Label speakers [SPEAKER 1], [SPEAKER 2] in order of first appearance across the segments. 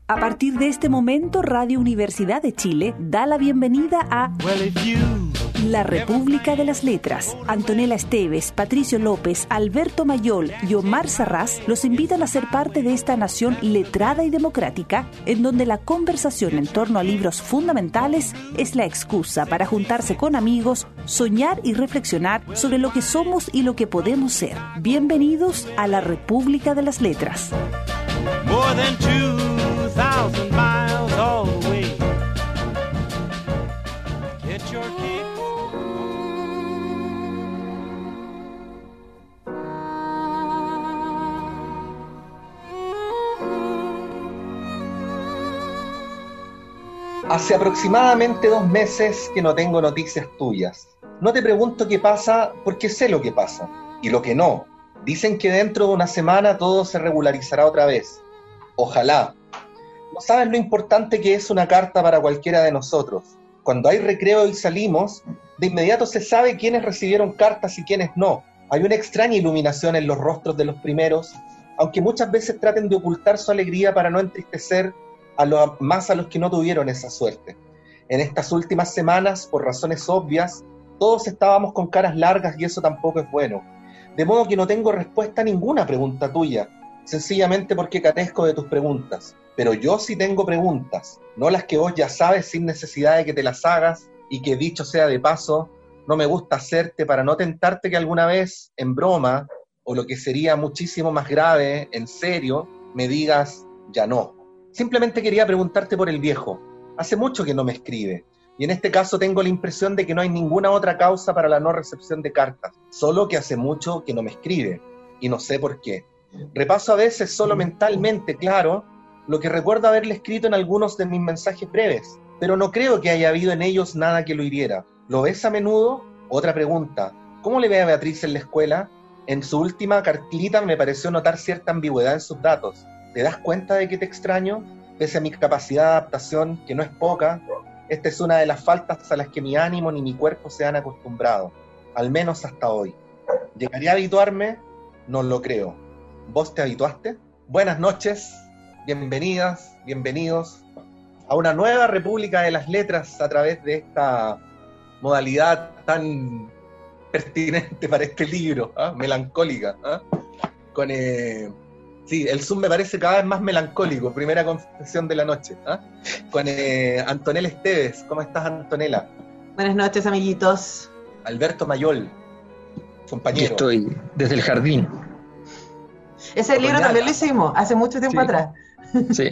[SPEAKER 1] A partir de este momento, Radio Universidad de Chile da la bienvenida a La República de las Letras. Antonella Esteves, Patricio López, Alberto Mayol y Omar Sarraz los invitan a ser parte de esta nación letrada y democrática, en donde la conversación en torno a libros fundamentales es la excusa para juntarse con amigos, soñar y reflexionar sobre lo que somos y lo que podemos ser. Bienvenidos a La República de las Letras.
[SPEAKER 2] More than 2,000 miles all the way. Get your kicks.
[SPEAKER 3] Hace aproximadamente 2 meses que no tengo noticias tuyas. No te pregunto qué pasa porque sé lo que pasa y lo que no. Dicen que dentro de una semana todo se regularizará otra vez. Ojalá. No sabes lo importante que es una carta para cualquiera de nosotros. Cuando hay recreo y salimos, de inmediato se sabe quiénes recibieron cartas y quiénes no. Hay una extraña iluminación en los rostros de los primeros, aunque muchas veces traten de ocultar su alegría para no entristecer a los que no tuvieron esa suerte. En estas últimas semanas, por razones obvias, todos estábamos con caras largas y eso tampoco es bueno. De modo que no tengo respuesta a ninguna pregunta tuya, sencillamente porque carezco de tus preguntas. Pero yo sí tengo preguntas, no las que vos ya sabes sin necesidad de que te las hagas, y que dicho sea de paso, no me gusta hacerte para no tentarte que alguna vez, en broma, o lo que sería muchísimo más grave, en serio, me digas, ya no. Simplemente quería preguntarte por el viejo. Hace mucho que no me escribe, y en este caso tengo la impresión de que no hay ninguna otra causa para la no recepción de cartas, solo que hace mucho que no me escribe, y no sé por qué. Repaso a veces solo mentalmente, claro, lo que recuerdo haberle escrito en algunos de mis mensajes breves, pero no creo que haya habido en ellos nada que lo hiriera. ¿Lo ves a menudo? Otra pregunta. ¿Cómo le ve a Beatriz en la escuela? En su última cartita me pareció notar cierta ambigüedad en sus datos. ¿Te das cuenta de que te extraño? Pese a mi capacidad de adaptación, que no es poca, esta es una de las faltas a las que mi ánimo ni mi cuerpo se han acostumbrado, al menos hasta hoy. ¿Llegaré a habituarme? No lo creo. ¿Vos te habituaste? Buenas noches, bienvenidas, bienvenidos a una nueva República de las Letras a través de esta modalidad tan pertinente para este libro, melancólica. Con sí, el Zoom me parece cada vez más melancólico, primera confesión de la noche. Con Antonella Esteves. ¿Cómo estás, Antonella?
[SPEAKER 4] Buenas noches, amiguitos.
[SPEAKER 3] Alberto Mayol, compañero.
[SPEAKER 5] Aquí estoy, desde el jardín.
[SPEAKER 4] Ese libro también lo hicimos hace mucho tiempo atrás.
[SPEAKER 5] Sí.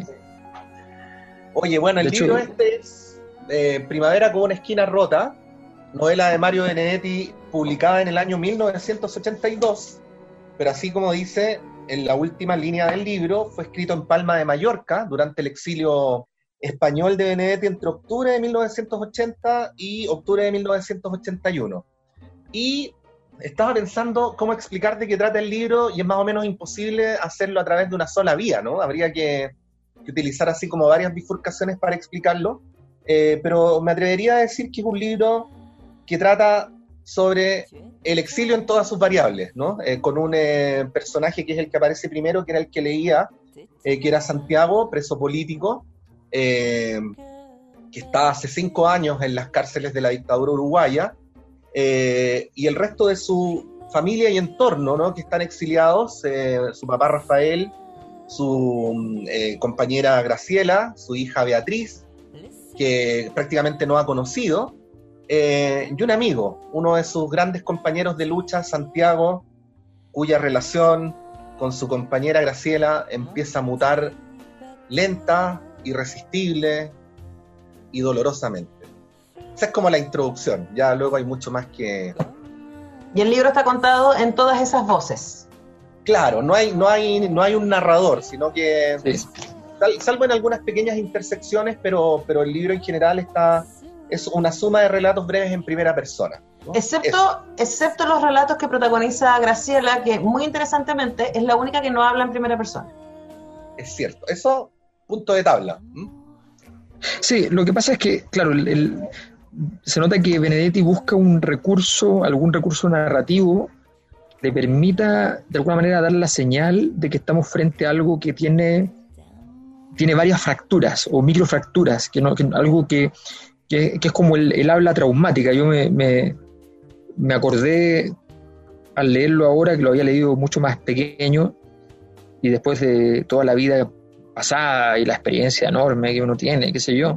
[SPEAKER 3] Oye, bueno, el libro este es Primavera con una esquina rota, novela de Mario Benedetti, publicada en el año 1982, pero así como dice en la última línea del libro, fue escrito en Palma de Mallorca durante el exilio español de Benedetti entre octubre de 1980 y octubre de 1981. Y estaba pensando cómo explicar de qué trata el libro, y es más o menos imposible hacerlo a través de una sola vía, ¿no? Habría que utilizar así como varias bifurcaciones para explicarlo, pero me atrevería a decir que es un libro que trata sobre el exilio en todas sus variables, ¿no? Con un personaje que es el que aparece primero, que era el que leía, que era Santiago, preso político, que está hace 5 años en las cárceles de la dictadura uruguaya, y el resto de su familia y entorno, ¿no? Que están exiliados, su papá Rafael, su compañera Graciela, su hija Beatriz, que prácticamente no ha conocido, y un amigo, uno de sus grandes compañeros de lucha, Santiago, cuya relación con su compañera Graciela empieza a mutar lenta, irresistible y dolorosamente. Esa es como la introducción, ya luego hay mucho más que...
[SPEAKER 4] Y el libro está contado en todas esas voces.
[SPEAKER 3] Claro, no hay un narrador, sino que,
[SPEAKER 5] Sí.
[SPEAKER 3] salvo en algunas pequeñas intersecciones, pero el libro en general es una suma de relatos breves en primera persona, ¿no?
[SPEAKER 4] Excepto los relatos que protagoniza Graciela, que muy interesantemente es la única que no habla en primera persona.
[SPEAKER 3] Es cierto, eso, punto de tabla.
[SPEAKER 5] Sí, lo que pasa es que, claro, se nota que Benedetti busca algún recurso narrativo le permita de alguna manera dar la señal de que estamos frente a algo que tiene tiene varias fracturas o microfracturas, algo que es como el habla traumática. Yo me acordé al leerlo ahora, que lo había leído mucho más pequeño, y después de toda la vida pasada y la experiencia enorme que uno tiene, qué sé yo,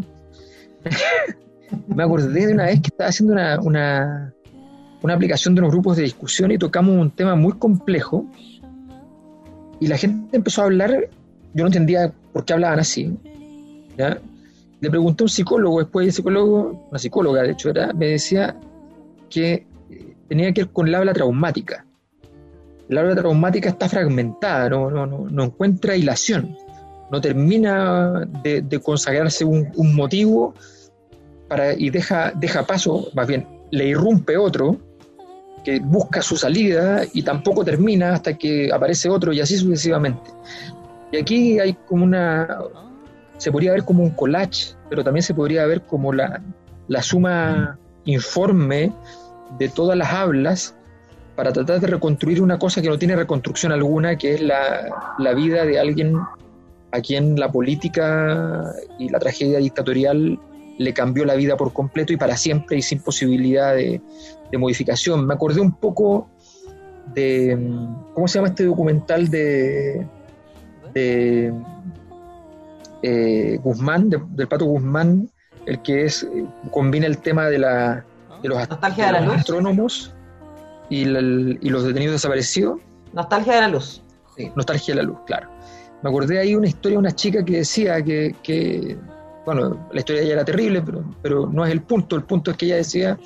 [SPEAKER 5] me acordé de una vez que estaba haciendo una aplicación de unos grupos de discusión y tocamos un tema muy complejo, y la gente empezó a hablar. Yo no entendía por qué hablaban así, ¿ya? Le pregunté a un psicólogo, después el psicólogo, una psicóloga de hecho me decía que tenía que ver con el habla traumática. El habla traumática está fragmentada, no encuentra hilación, no termina de consagrarse un motivo y deja paso, más bien le irrumpe otro que busca su salida y tampoco termina hasta que aparece otro, y así sucesivamente. Y aquí hay como se podría ver como un collage, pero también se podría ver como la suma informe de todas las hablas para tratar de reconstruir una cosa que no tiene reconstrucción alguna, que es la vida de alguien a quien la política y la tragedia dictatorial le cambió la vida por completo y para siempre, y sin posibilidad de modificación. Me acordé un poco de, ¿cómo se llama este documental de Guzmán, del Pato Guzmán, el que combina el tema de los astrónomos y los detenidos desaparecidos?
[SPEAKER 4] Nostalgia de la luz.
[SPEAKER 5] Sí, Nostalgia de la luz, claro. Me acordé ahí una historia de una chica que decía que bueno, la historia de ella era terrible, pero no es el punto es que ella decía,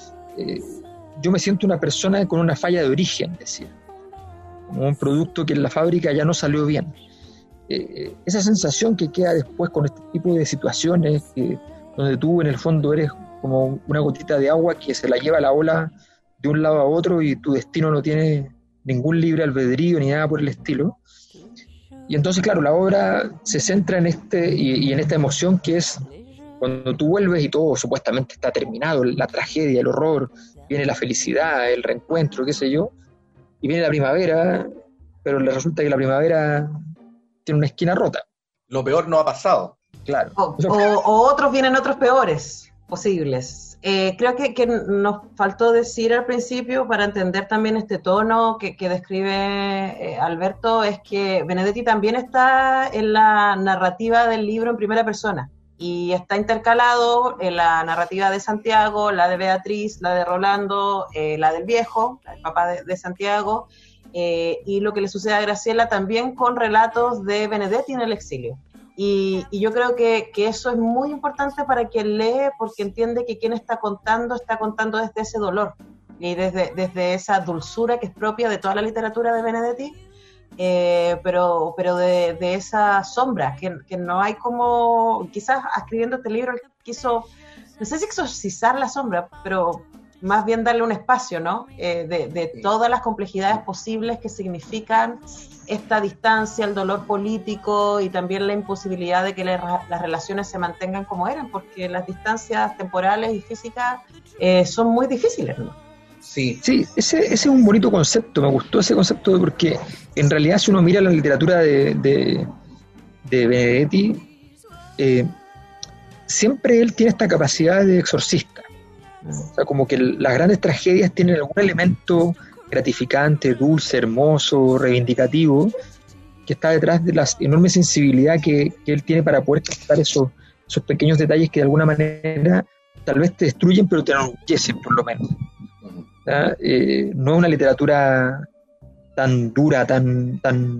[SPEAKER 5] yo me siento una persona con una falla de origen, decía, como un producto que en la fábrica ya no salió bien. Esa sensación que queda después con este tipo de situaciones, donde tú en el fondo eres como una gotita de agua que se la lleva la ola de un lado a otro y tu destino no tiene ningún libre albedrío ni nada por el estilo. Y entonces, claro, la obra se centra en y en esta emoción que es cuando tú vuelves y todo supuestamente está terminado, la tragedia, el horror, viene la felicidad, el reencuentro, qué sé yo, y viene la primavera, pero le resulta que la primavera tiene una esquina rota.
[SPEAKER 3] Lo peor no ha pasado.
[SPEAKER 5] Claro.
[SPEAKER 4] O otros vienen otros peores posibles. Creo que nos faltó decir al principio, para entender también este tono que describe Alberto, es que Benedetti también está en la narrativa del libro en primera persona, y está intercalado en la narrativa de Santiago, la de Beatriz, la de Rolando, la del viejo, el papá de Santiago, y lo que le sucede a Graciela también con relatos de Benedetti en el exilio. Y yo creo que eso es muy importante para quien lee, porque entiende que quien está contando desde ese dolor y desde esa dulzura que es propia de toda la literatura de Benedetti, pero de esa sombra que no hay como, quizás escribiendo este libro quiso, no sé si exorcizar la sombra, pero más bien darle un espacio, ¿no? De todas las complejidades posibles que significan esta distancia, el dolor político y también la imposibilidad de que las relaciones se mantengan como eran, porque las distancias temporales y físicas son muy difíciles, ¿no?
[SPEAKER 5] Sí, ese es un bonito concepto, me gustó ese concepto, porque en realidad si uno mira la literatura de Benedetti, siempre él tiene esta capacidad de exorcista. O sea, como que las grandes tragedias tienen algún elemento gratificante, dulce, hermoso, reivindicativo, que está detrás de la enorme sensibilidad que él tiene para poder captar esos pequeños detalles que de alguna manera tal vez te destruyen, pero te enorgullecen por lo menos. No es una literatura tan dura, tan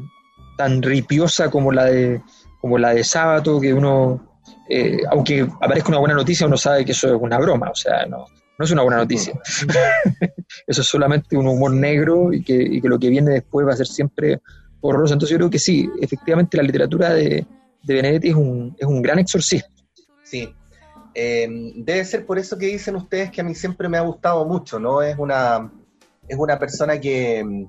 [SPEAKER 5] ripiosa como la de Sábato, que uno, aunque aparezca una buena noticia, uno sabe que eso es una broma, o sea, no es una buena noticia. Eso es solamente un humor negro y que lo que viene después va a ser siempre horroroso. Entonces yo creo que sí, efectivamente la literatura de Benedetti es un gran exorcista.
[SPEAKER 3] Sí. Debe ser por eso que dicen ustedes que a mí siempre me ha gustado mucho, ¿no? Es una persona que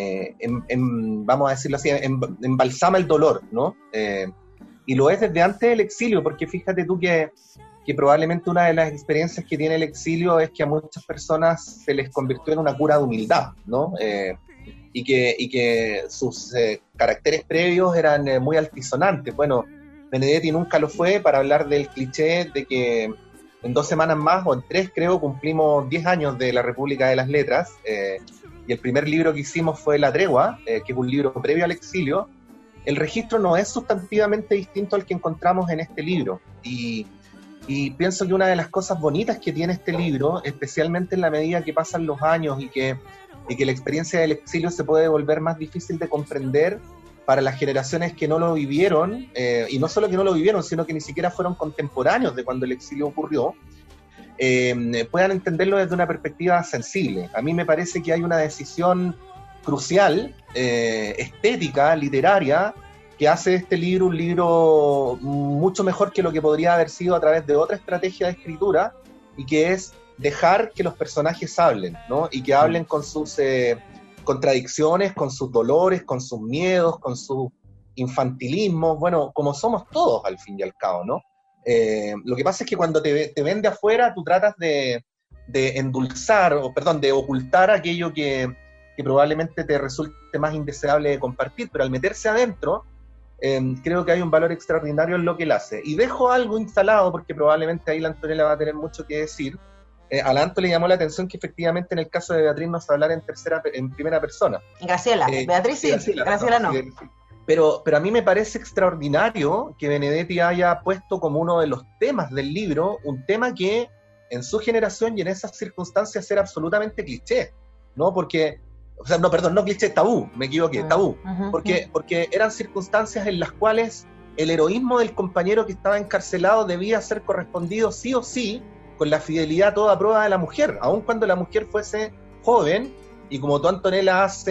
[SPEAKER 3] vamos a decirlo así, embalsama el dolor, ¿no? Y lo es desde antes del exilio, porque fíjate tú que probablemente una de las experiencias que tiene el exilio es que a muchas personas se les convirtió en una cura de humildad, ¿no? Y que sus caracteres previos eran muy altisonantes. Bueno, Benedetti nunca lo fue, para hablar del cliché de que en 2 semanas más, o en 3 creo, cumplimos 10 años de la República de las Letras, y el primer libro que hicimos fue La Tregua, que es un libro previo al exilio. El registro no es sustantivamente distinto al que encontramos en este libro, y pienso que una de las cosas bonitas que tiene este libro, especialmente en la medida que pasan los años y que la experiencia del exilio se puede volver más difícil de comprender para las generaciones que no lo vivieron, y no solo que no lo vivieron, sino que ni siquiera fueron contemporáneos de cuando el exilio ocurrió, puedan entenderlo desde una perspectiva sensible. A mí me parece que hay una decisión crucial, estética, literaria, que hace de este libro un libro mucho mejor que lo que podría haber sido a través de otra estrategia de escritura, y que es dejar que los personajes hablen, ¿no? Y que hablen con sus contradicciones, con sus dolores, con sus miedos, con sus infantilismos, bueno, como somos todos al fin y al cabo, ¿no? Lo que pasa es que cuando te ven de afuera, tú tratas de endulzar, de ocultar aquello que probablemente te resulte más indeseable de compartir, pero al meterse adentro, creo que hay un valor extraordinario en lo que él hace. Y dejo algo instalado, porque probablemente ahí la Antonella va a tener mucho que decir. A la Anto le llamó la atención que efectivamente en el caso de Beatriz no se hablara en primera persona.
[SPEAKER 4] Graciela, Beatriz sí, Graciela no.
[SPEAKER 3] Pero a mí me parece extraordinario que Benedetti haya puesto como uno de los temas del libro, un tema que en su generación y en esas circunstancias era absolutamente cliché, ¿no? Porque, no cliché, tabú, me equivoqué, tabú. Porque eran circunstancias en las cuales el heroísmo del compañero que estaba encarcelado debía ser correspondido sí o sí con la fidelidad a toda prueba de la mujer, aun cuando la mujer fuese joven, y como tú, Antonella, has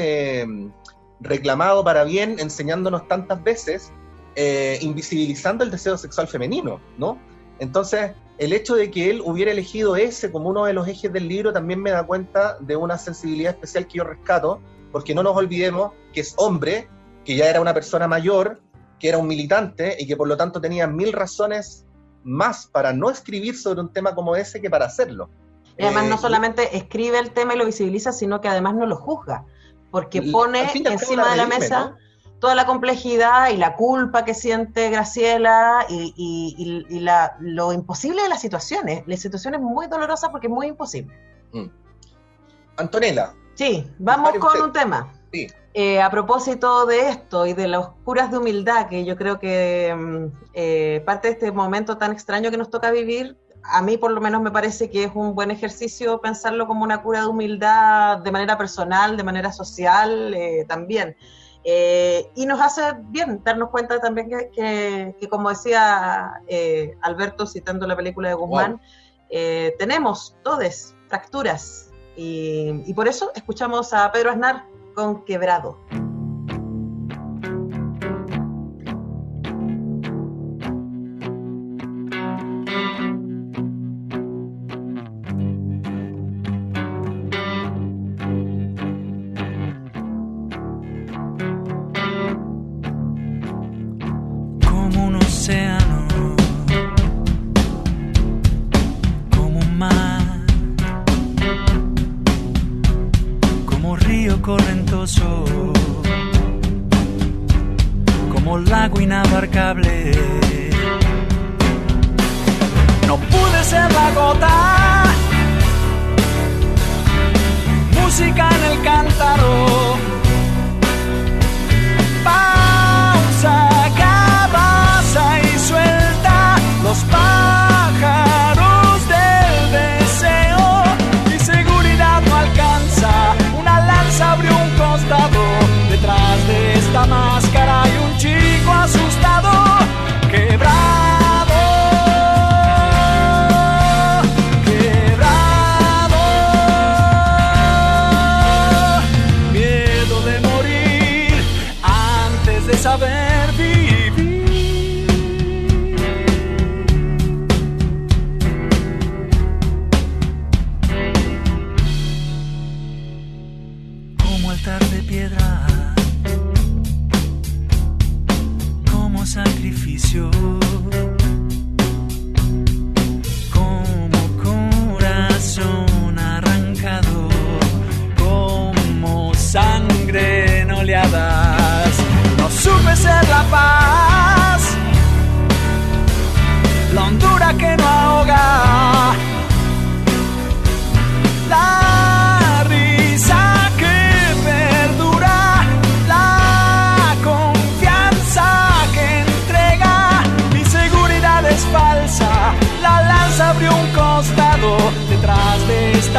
[SPEAKER 3] reclamado para bien, enseñándonos tantas veces, invisibilizando el deseo sexual femenino, ¿no? Entonces, el hecho de que él hubiera elegido ese como uno de los ejes del libro también me da cuenta de una sensibilidad especial que yo rescato, porque no nos olvidemos que es hombre, que ya era una persona mayor, que era un militante y que por lo tanto tenía 1000 razones más para no escribir sobre un tema como ese que para hacerlo.
[SPEAKER 4] Y además no solamente escribe el tema y lo visibiliza, sino que además no lo juzga, porque pone encima de la mesa, ¿no?, toda la complejidad y la culpa que siente Graciela y lo imposible de las situaciones muy dolorosas porque es muy imposible.
[SPEAKER 3] Antonella.
[SPEAKER 4] Sí, vamos con un tema.
[SPEAKER 3] Sí.
[SPEAKER 4] A propósito de esto y de las curas de humildad, que yo creo que parte de este momento tan extraño que nos toca vivir, a mí por lo menos me parece que es un buen ejercicio pensarlo como una cura de humildad de manera personal, de manera social también. Y nos hace bien darnos cuenta también que como decía Alberto citando la película de Guzmán, tenemos todos fracturas y por eso escuchamos a Pedro Aznar con Quebrado.
[SPEAKER 6] Como un océano, como un mar, como río correntoso, como lago inabarcable. No pude ser la gota, música en el cántaro, pausa, cabaza y suelta los pájaros del deseo. Mi seguridad no alcanza, una lanza abrió un costado, detrás de esta máscara hay un chico asustado, quebrado. Saber vivir. Como altar de piedra, como sacrificio, como corazón arrancado, como sangre en oleadas. No supe ser la paz,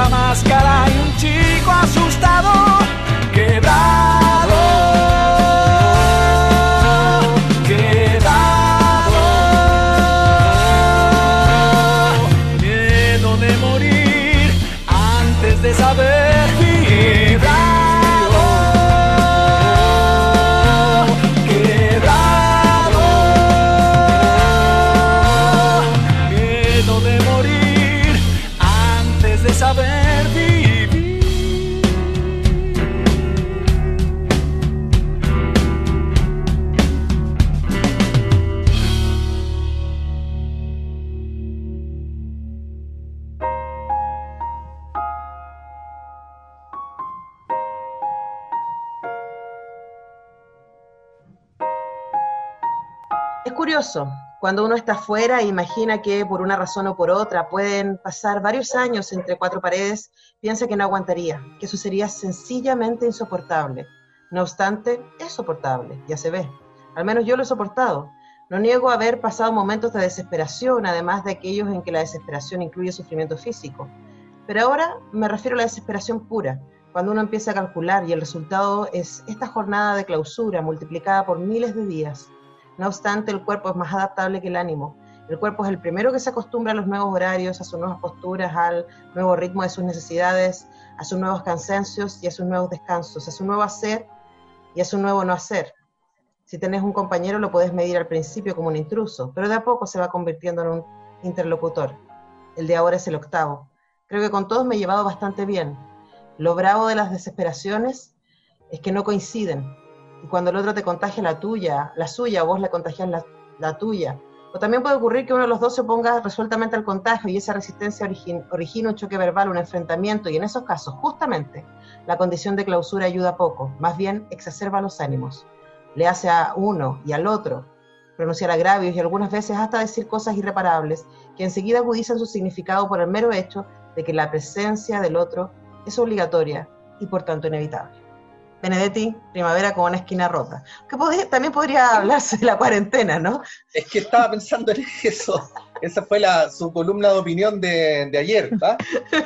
[SPEAKER 6] esta máscara hay un chico asustado, quebrado, miedo de morir antes de saber vivir. Saber vivir.
[SPEAKER 4] Es curioso. Cuando uno está afuera e imagina que por una razón o por otra pueden pasar varios años entre cuatro paredes, piensa que no aguantaría, que eso sería sencillamente insoportable. No obstante, es soportable, ya se ve. Al menos yo lo he soportado. No niego haber pasado momentos de desesperación, además de aquellos en que la desesperación incluye sufrimiento físico. Pero ahora me refiero a la desesperación pura, cuando uno empieza a calcular y el resultado es esta jornada de clausura multiplicada por miles de días. No obstante, el cuerpo es más adaptable que el ánimo. El cuerpo es el primero que se acostumbra a los nuevos horarios, a sus nuevas posturas, al nuevo ritmo de sus necesidades, a sus nuevos cansancios y a sus nuevos descansos, a su nuevo hacer y a su nuevo no hacer. Si tenés un compañero lo podés medir al principio como un intruso, pero de a poco se va convirtiendo en un interlocutor. El de ahora es el octavo. Creo que con todos me he llevado bastante bien. Lo bravo de las desesperaciones es que no coinciden. Y cuando el otro te contagia la suya, o vos le contagias la tuya. O también puede ocurrir que uno de los dos se oponga resueltamente al contagio y esa resistencia origina un choque verbal, un enfrentamiento, y en esos casos, justamente, la condición de clausura ayuda poco, más bien exacerba los ánimos. Le hace a uno y al otro pronunciar agravios y algunas veces hasta decir cosas irreparables que enseguida agudizan su significado por el mero hecho de que la presencia del otro es obligatoria y por tanto inevitable. Benedetti, Primavera como una esquina rota. Que también podría hablarse de la cuarentena, ¿no?
[SPEAKER 3] Es que estaba pensando en eso. Esa fue su columna de opinión de ayer, ¿verdad?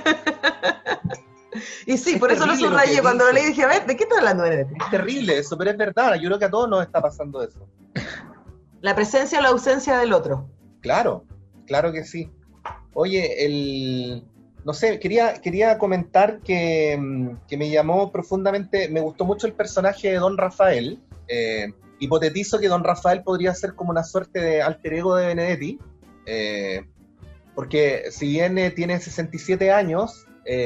[SPEAKER 4] Y sí, por eso lo subrayé. Cuando lo leí dije, a ver, ¿de qué está hablando Benedetti?
[SPEAKER 3] Es terrible eso, pero es verdad. Yo creo que a todos nos está pasando eso.
[SPEAKER 4] La presencia o la ausencia del otro.
[SPEAKER 3] Claro, claro que sí. Oye, no sé, quería comentar que me llamó profundamente, me gustó mucho el personaje de Don Rafael. Hipotetizo que Don Rafael podría ser como una suerte de alter ego de Benedetti, porque si bien tiene 67 años,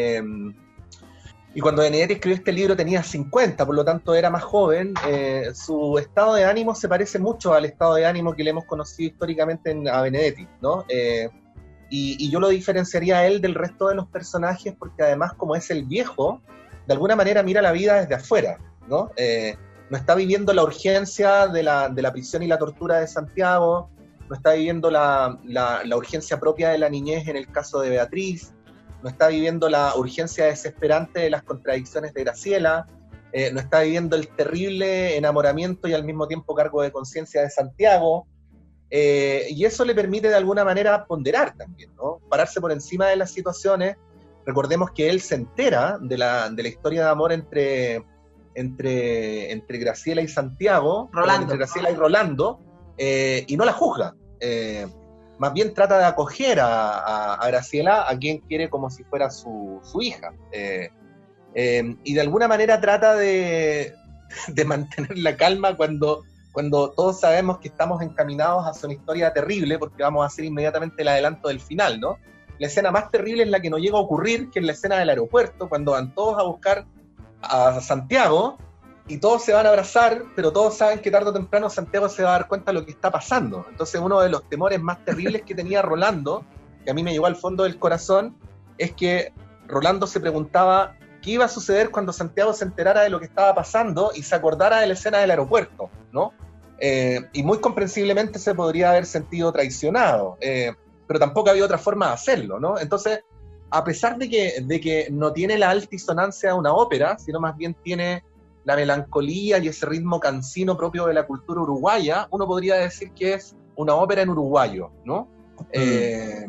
[SPEAKER 3] y cuando Benedetti escribió este libro tenía 50, por lo tanto era más joven, su estado de ánimo se parece mucho al estado de ánimo que le hemos conocido históricamente a Benedetti, ¿no? Y yo lo diferenciaría a él del resto de los personajes porque además, como es el viejo, de alguna manera mira la vida desde afuera, ¿no? No está viviendo la urgencia de la prisión y la tortura de Santiago, no está viviendo la urgencia propia de la niñez en el caso de Beatriz, no está viviendo la urgencia desesperante de las contradicciones de Graciela, no está viviendo el terrible enamoramiento y al mismo tiempo cargo de conciencia de Santiago, y eso le permite de alguna manera ponderar también, ¿no? Pararse por encima de las situaciones. Recordemos que él se entera de la historia de amor entre Graciela y Santiago, entre Graciela y Rolando, y no la juzga. Más bien trata de acoger a Graciela, a quien quiere como si fuera su hija. Y de alguna manera trata de mantener la calma cuando todos sabemos que estamos encaminados hacia una historia terrible, porque vamos a hacer inmediatamente el adelanto del final, ¿no? La escena más terrible es la que no llega a ocurrir, que es la escena del aeropuerto, cuando van todos a buscar a Santiago, y todos se van a abrazar, pero todos saben que tarde o temprano Santiago se va a dar cuenta de lo que está pasando. Entonces uno de los temores más terribles que tenía Rolando, que a mí me llegó al fondo del corazón, es que Rolando se preguntaba qué iba a suceder cuando Santiago se enterara de lo que estaba pasando y se acordara de la escena del aeropuerto, ¿no? Y muy comprensiblemente se podría haber sentido traicionado, pero tampoco había otra forma de hacerlo, ¿no? Entonces, a pesar de que no tiene la altisonancia de una ópera, sino más bien tiene la melancolía y ese ritmo cansino propio de la cultura uruguaya, uno podría decir que es una ópera en uruguayo, ¿no?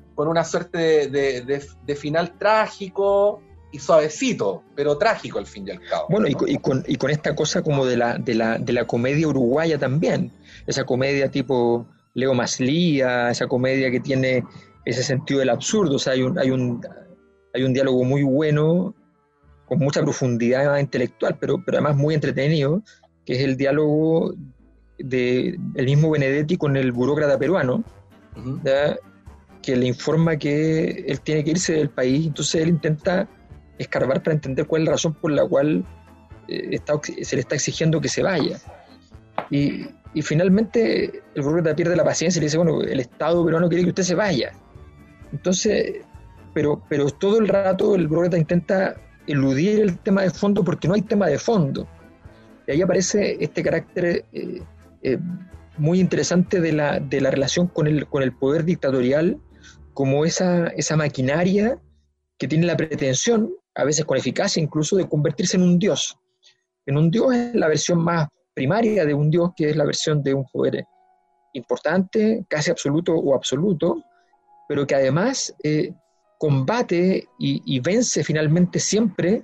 [SPEAKER 3] con una suerte de final trágico y suavecito, pero trágico al fin y al cabo.
[SPEAKER 5] Bueno, ¿no? y con esta cosa como de la comedia uruguaya también, esa comedia tipo Leo Maslía, esa comedia que tiene ese sentido del absurdo, o sea, hay un diálogo muy bueno, con mucha profundidad intelectual, pero además muy entretenido, que es el diálogo del mismo Benedetti con el burócrata peruano, uh-huh. Que le informa que él tiene que irse del país, entonces él intenta escarbar para entender cuál es la razón por la cual se le está exigiendo que se vaya. Y finalmente el burócrata pierde la paciencia y le dice, bueno, el Estado peruano quiere que usted se vaya. Entonces, pero todo el rato el burócrata intenta eludir el tema de fondo porque no hay tema de fondo. Y ahí aparece este carácter muy interesante de la relación con el poder dictatorial, como esa maquinaria que tiene la pretensión, a veces con eficacia incluso, de convertirse en un dios. En un dios es la versión más primaria de un dios, que es la versión de un poder importante, casi absoluto o absoluto, pero que además combate y vence finalmente siempre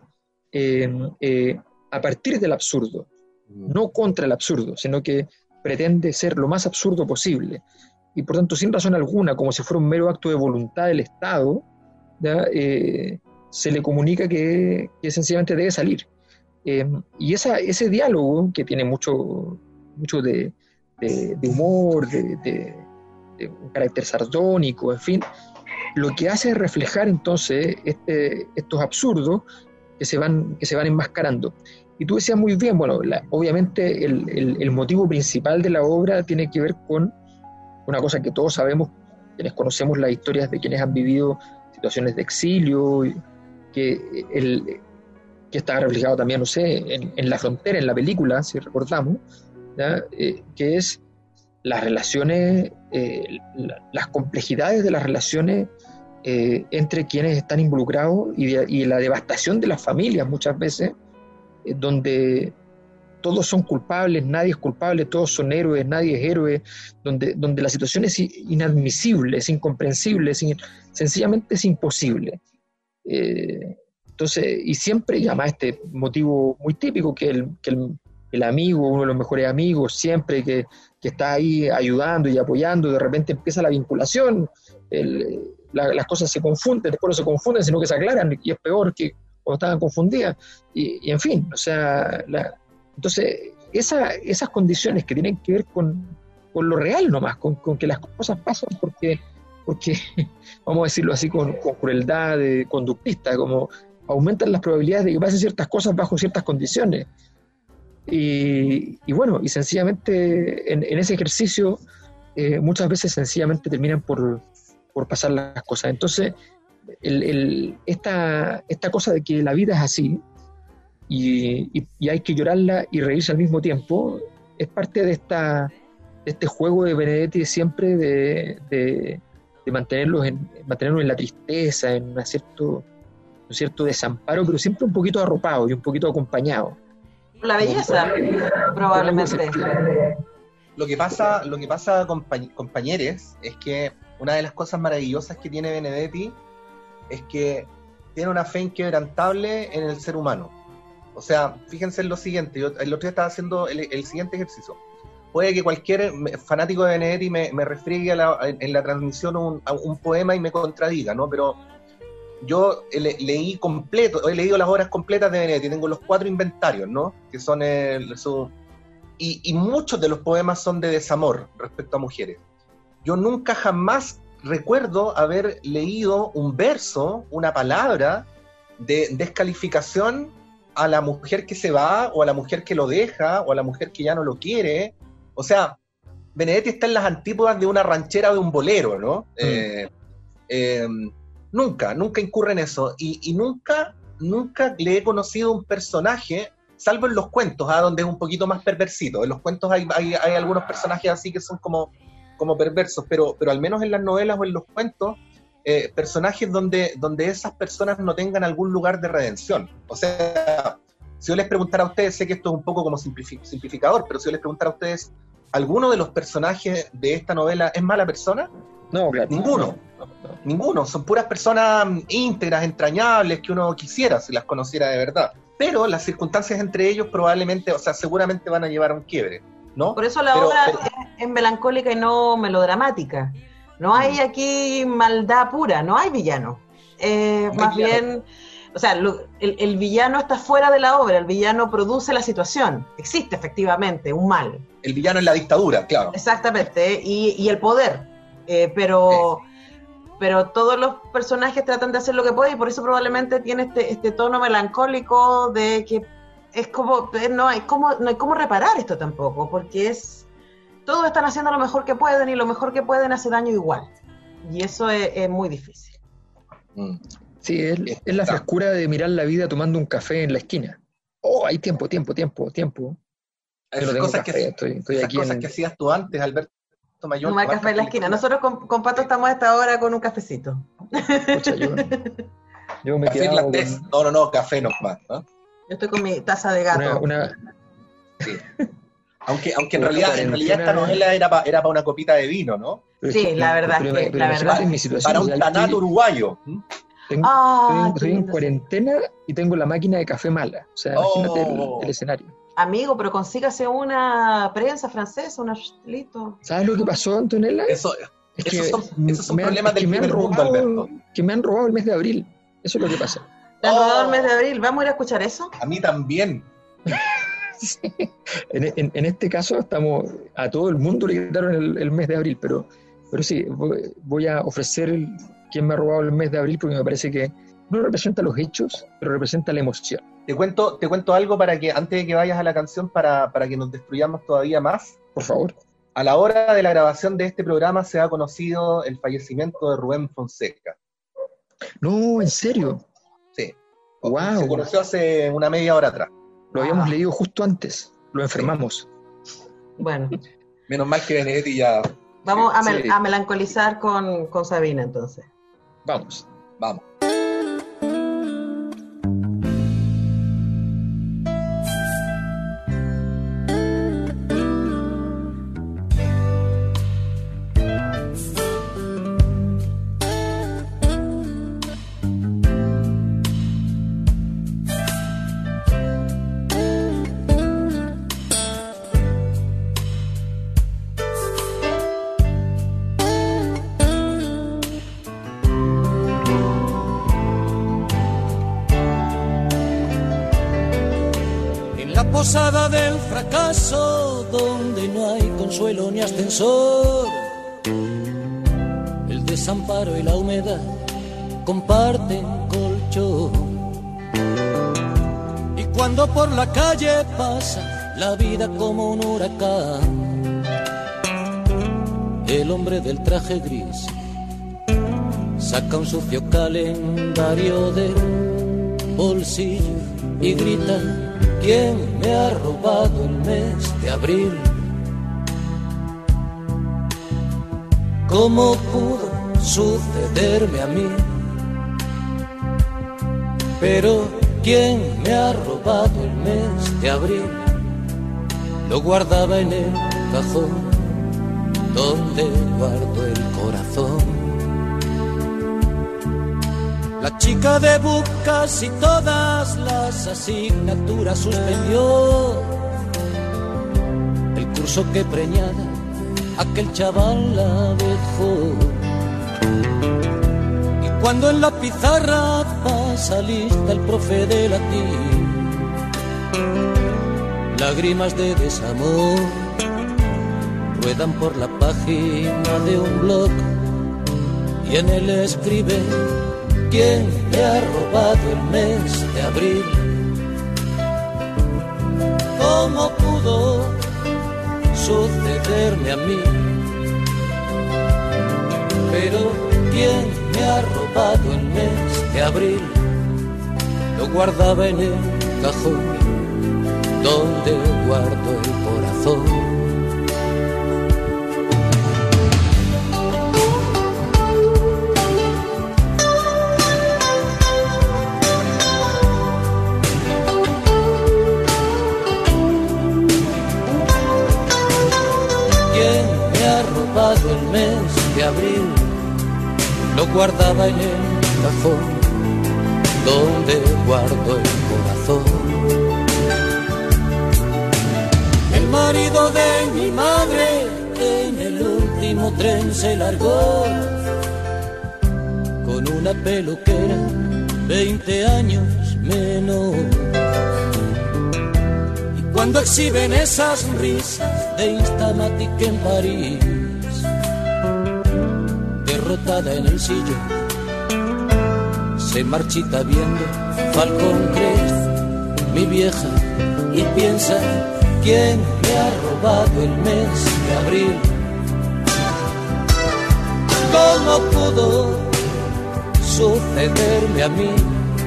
[SPEAKER 5] a partir del absurdo, no contra el absurdo, sino que pretende ser lo más absurdo posible, y por tanto sin razón alguna, como si fuera un mero acto de voluntad del Estado, se le comunica que sencillamente debe salir. Y ese diálogo, que tiene mucho de humor, de un carácter sardónico, en fin, lo que hace es reflejar entonces estos absurdos que se van enmascarando. Y tú decías muy bien, bueno, obviamente el motivo principal de la obra tiene que ver con una cosa que todos sabemos, quienes conocemos las historias de quienes han vivido situaciones de exilio, que está reflejado también, no sé, en La Frontera, en la película, si recordamos, que es las relaciones, las complejidades de las relaciones entre quienes están involucrados y la devastación de las familias muchas veces, donde todos son culpables, nadie es culpable, todos son héroes, nadie es héroe, donde la situación es inadmisible, es incomprensible, sencillamente es imposible. Entonces, y siempre llama este motivo muy típico, que el amigo, uno de los mejores amigos, siempre que está ahí ayudando y apoyando, de repente empieza la vinculación, las cosas se confunden, después no se confunden, sino que se aclaran, y es peor que cuando estaban confundidas, y en fin, o sea, entonces esas condiciones que tienen que ver con lo real nomás, con que las cosas pasan porque vamos a decirlo así con crueldad conductista, como aumentan las probabilidades de que pasen ciertas cosas bajo ciertas condiciones. Y bueno, y sencillamente en ese ejercicio muchas veces sencillamente terminan por pasar las cosas. Entonces esta cosa de que la vida es así y hay que llorarla y reírse al mismo tiempo, es parte de este juego de Benedetti siempre de mantenernos en la tristeza, en un cierto desamparo, pero siempre un poquito arropado y un poquito acompañado.
[SPEAKER 4] La belleza, probablemente.
[SPEAKER 3] Lo que pasa compañeros, es que una de las cosas maravillosas que tiene Benedetti es que tiene una fe inquebrantable en el ser humano. O sea, fíjense en lo siguiente, yo el otro día estaba haciendo el siguiente ejercicio. Puede que cualquier fanático de Benedetti me refriegue en la transmisión un poema y me contradiga, ¿no? Pero yo he leído las obras completas de Benedetti, tengo los 4 inventarios, ¿no? Que son y muchos de los poemas son de desamor respecto a mujeres. Yo nunca jamás recuerdo haber leído un verso, una palabra de descalificación a la mujer que se va, o a la mujer que lo deja, o a la mujer que ya no lo quiere. O sea, Benedetti está en las antípodas de una ranchera o de un bolero, ¿no? Nunca incurre en eso, y nunca le he conocido un personaje, salvo en los cuentos, donde es un poquito más perversito. En los cuentos hay algunos personajes así que son como perversos, pero al menos en las novelas o en los cuentos, personajes donde esas personas no tengan algún lugar de redención. O sea, si yo les preguntara a ustedes, sé que esto es un poco como simplificador, pero si yo les preguntara a ustedes, ¿alguno de los personajes de esta novela es mala persona?
[SPEAKER 5] No, claro.
[SPEAKER 3] Ninguno. ninguno, son puras personas íntegras, entrañables, que uno quisiera si las conociera de verdad. Pero las circunstancias entre ellos probablemente, o sea, seguramente van a llevar a un quiebre, ¿no?
[SPEAKER 4] Por eso la obra es melancólica y no melodramática. No hay aquí maldad pura, no hay villano. Más bien, o sea, el villano está fuera de la obra, el villano produce la situación. Existe efectivamente un mal.
[SPEAKER 3] El villano es la dictadura, claro.
[SPEAKER 4] Exactamente, y el poder. Pero todos los personajes tratan de hacer lo que pueden y por eso probablemente tiene este tono melancólico de que es como no hay cómo reparar esto tampoco, porque todos están haciendo lo mejor que pueden y lo mejor que pueden hace daño igual, y eso es muy difícil.
[SPEAKER 5] Sí, es la frescura de mirar la vida tomando un café en la esquina. Hay tiempo.
[SPEAKER 3] Esas cosas que hacías tú antes, Alberto Mayor.
[SPEAKER 4] Tomar café en la esquina. Nosotros con Pato estamos a esta hora con un cafecito.
[SPEAKER 5] Pucha, yo me quedé
[SPEAKER 3] No, café nomás, ¿no?
[SPEAKER 4] Yo estoy con mi taza de gato.
[SPEAKER 3] Sí. Aunque en realidad esta novela era para una copita de vino, ¿no?
[SPEAKER 4] Sí, la verdad.
[SPEAKER 3] Para un tanato uruguayo.
[SPEAKER 5] Estoy en cuarentena y tengo la máquina de café mala. O sea, imagínate el escenario.
[SPEAKER 4] Amigo, pero consígase una prensa francesa, un astelito.
[SPEAKER 5] ¿Sabes lo que pasó, Antonella?
[SPEAKER 3] Esos son problemas del primer mundo, Alberto.
[SPEAKER 5] Que me han robado el mes de abril. Eso es lo que pasa.
[SPEAKER 4] ¿Te han robado el mes de abril? ¿Vamos a ir a escuchar eso?
[SPEAKER 3] A mí también.
[SPEAKER 5] Sí. En este caso, a todo el mundo le quitaron el mes de abril, pero sí, voy a ofrecer quién me ha robado el mes de abril porque me parece que no representa los hechos, pero representa la emoción.
[SPEAKER 3] Te cuento algo para que, antes de que vayas a la canción, para que nos destruyamos todavía más.
[SPEAKER 5] Por favor.
[SPEAKER 3] A la hora de la grabación de este programa se ha conocido el fallecimiento de Rubén Fonseca.
[SPEAKER 5] No, ¿en serio?
[SPEAKER 3] Sí.
[SPEAKER 5] Wow.
[SPEAKER 3] Se conoció hace una media hora atrás.
[SPEAKER 5] Lo habíamos leído justo antes. Lo enfermamos.
[SPEAKER 4] Bueno.
[SPEAKER 3] Menos mal que Benedetti ya...
[SPEAKER 4] Vamos a melancolizar con Sabina, entonces.
[SPEAKER 5] Vamos.
[SPEAKER 6] Posada del fracaso, donde no hay consuelo ni ascensor. El desamparo y la humedad comparten colchón. Y cuando por la calle pasa la vida como un huracán, el hombre del traje gris saca un sucio calendario del bolsillo y grita: ¿quién me ha robado el mes de abril? ¿Cómo pudo sucederme a mí? Pero ¿quién me ha robado el mes de abril? Lo guardaba en el cajón donde guardo el corazón. La chica de casi todas las asignaturas suspendió. El curso que preñada aquel chaval la dejó. Y cuando en la pizarra pasa lista el profe de latín, lágrimas de desamor ruedan por la página de un blog y en él escribe: ¿quién me ha robado el mes de abril? ¿Cómo pudo sucederme a mí? Pero ¿quién me ha robado el mes de abril? Lo guardaba en el cajón donde guardo el corazón. El mes de abril,
[SPEAKER 7] lo guardaba en el cajón donde guardo el corazón. El marido de mi madre en el último tren se largó con una peluquera 20 años menos. Y cuando exhiben esas risas de Instamatic en París, derrotada en el sillón, se marchita viendo Falcon Crest, mi vieja, y piensa: ¿quién me ha robado el mes de abril? ¿Cómo pudo sucederme a mí?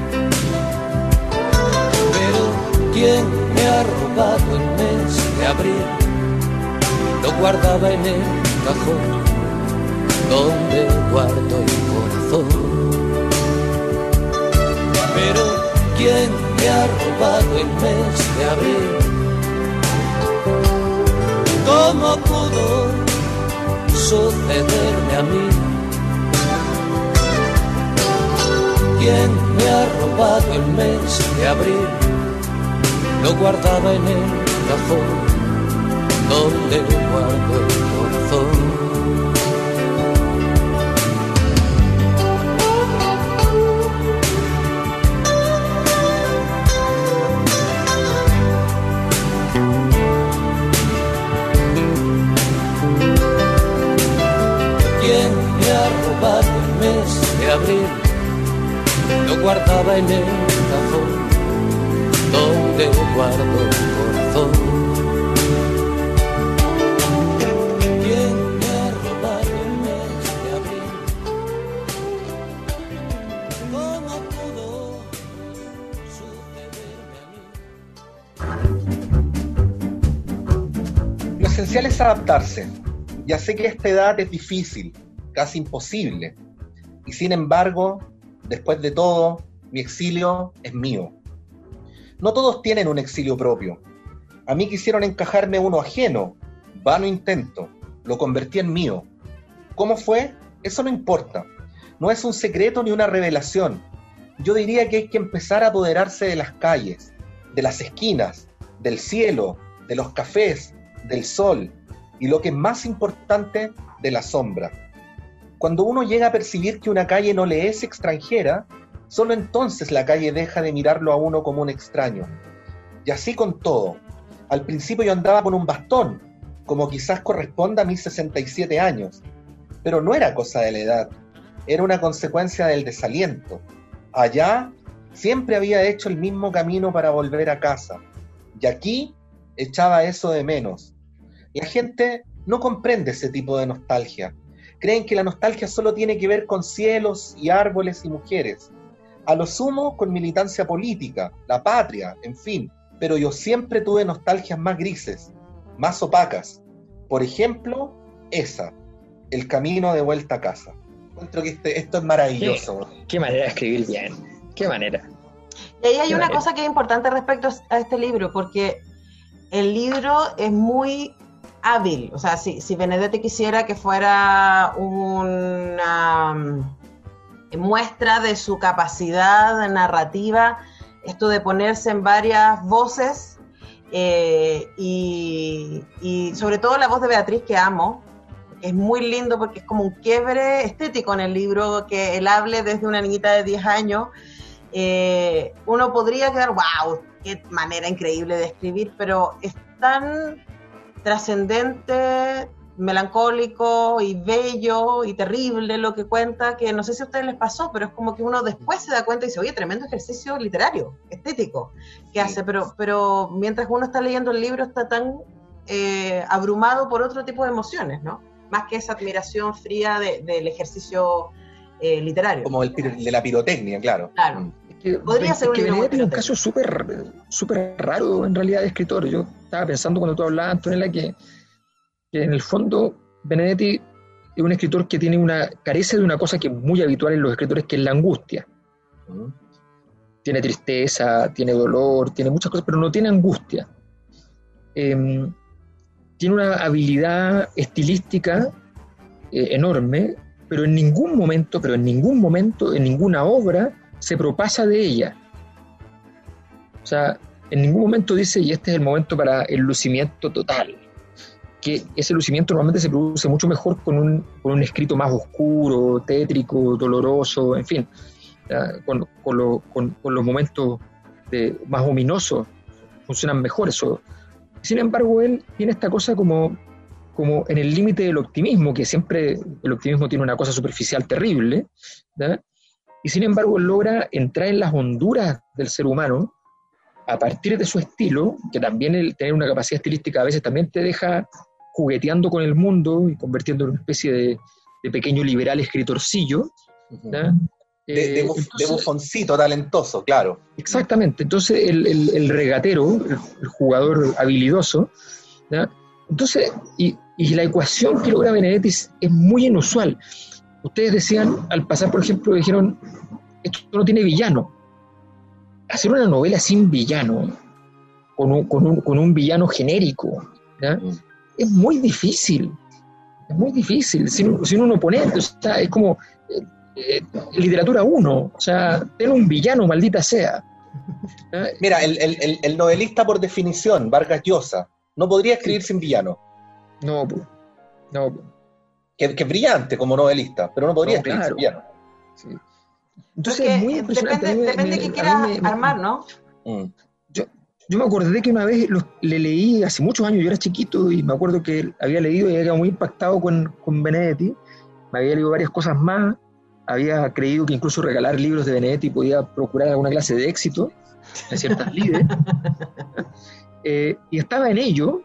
[SPEAKER 7] Pero ¿quién me ha robado el mes de abril? Lo guardaba en el cajón donde guardo el corazón. Pero ¿quién me ha robado el mes de abril? ¿Cómo pudo sucederme a mí? ¿Quién me ha robado el mes de abril? Lo guardaba en el cajón donde guardo el corazón. El mes de abril lo guardaba en el cajón donde guardo el corazón. ¿Quién me ha robado el mes de abril? ¿Cómo pudo sucederme a mí?
[SPEAKER 3] Lo esencial es adaptarse. Ya sé que a esta edad es difícil, casi imposible. Y sin embargo, después de todo, mi exilio es mío. No todos tienen un exilio propio. A mí quisieron encajarme uno ajeno. Vano intento. Lo convertí en mío. ¿Cómo fue? Eso no importa. No es un secreto ni una revelación. Yo diría que hay que empezar a apoderarse de las calles, de las esquinas, del cielo, de los cafés, del sol y, lo que es más importante, de la sombra. Cuando uno llega a percibir que una calle no le es extranjera, solo entonces la calle deja de mirarlo a uno como un extraño. Y así con todo. Al principio yo andaba con un bastón, como quizás corresponda a mis 67 años. Pero no era cosa de la edad, era una consecuencia del desaliento. Allá siempre había hecho el mismo camino para volver a casa. Y aquí echaba eso de menos. La gente no comprende ese tipo de nostalgia. Creen que la nostalgia solo tiene que ver con cielos y árboles y mujeres. A lo sumo con militancia política, la patria, en fin. Pero yo siempre tuve nostalgias más grises, más opacas. Por ejemplo, esa, el camino de vuelta a casa. Encuentro que esto es maravilloso.
[SPEAKER 5] Qué manera de escribir bien, qué manera.
[SPEAKER 4] Y ahí hay una cosa que es importante respecto a este libro, porque el libro es muy hábil. O sea, si Benedetti quisiera que fuera una muestra de su capacidad narrativa, esto de ponerse en varias voces, y sobre todo la voz de Beatriz, que amo, es muy lindo porque es como un quiebre estético en el libro, que él hable desde una niñita de 10 años, uno podría quedar, wow, qué manera increíble de escribir, pero es tan trascendente, melancólico y bello y terrible lo que cuenta, que no sé si a ustedes les pasó, pero es como que uno después se da cuenta y dice, oye, tremendo ejercicio literario, estético, que hace, pero mientras uno está leyendo el libro está tan abrumado por otro tipo de emociones, ¿no? Más que esa admiración fría del ejercicio literario.
[SPEAKER 3] Como de la pirotecnia, claro.
[SPEAKER 4] Claro. Podría ser un libro muy
[SPEAKER 5] tiene un caso súper raro en realidad de escritor. Yo estaba pensando cuando tú hablabas, Antonella, que en el fondo Benedetti es un escritor que carece de una cosa que es muy habitual en los escritores, que es la angustia. Tiene tristeza, tiene dolor, tiene muchas cosas, pero no tiene angustia. Tiene una habilidad estilística enorme, pero en ningún momento, en ninguna obra, se propasa de ella. O sea, en ningún momento dice, y este es el momento para el lucimiento total, que ese lucimiento normalmente se produce mucho mejor con un escrito más oscuro, tétrico, doloroso, en fin, con los momentos más ominosos funcionan mejor eso. Sin embargo, él tiene esta cosa como en el límite del optimismo, que siempre el optimismo tiene una cosa superficial terrible, ¿verdad? Y sin embargo él logra entrar en las honduras del ser humano a partir de su estilo, que también el tener una capacidad estilística a veces también te deja jugueteando con el mundo y convirtiendo en una especie de pequeño liberal escritorcillo, ¿verdad?
[SPEAKER 3] De bufoncito talentoso, claro.
[SPEAKER 5] Exactamente. Entonces el regatero, el jugador habilidoso, ¿verdad? Entonces, y la ecuación que logra Benedetti es muy inusual. Ustedes decían, al pasar, por ejemplo, dijeron, esto no tiene villano. Hacer una novela sin villano, con un villano genérico, ¿ya? Es muy difícil. Es muy difícil. Sin un oponente, o sea, es como literatura 1. O sea, ten un villano, maldita sea. ¿Ya?
[SPEAKER 3] Mira, el novelista por definición, Vargas Llosa, no podría escribir sin villano.
[SPEAKER 5] No.
[SPEAKER 3] Que es brillante como novelista, pero no podría escribir sin villano.
[SPEAKER 5] Sí. Entonces es muy impresionante.
[SPEAKER 4] Depende de qué quieras armar, ¿no?
[SPEAKER 5] Yo me acordé que una vez le leí, hace muchos años, yo era chiquito, y me acuerdo que había leído y había quedado muy impactado con Benedetti. Me había leído varias cosas más, había creído que incluso regalar libros de Benedetti podía procurar alguna clase de éxito en ciertas lides. Y estaba en ello,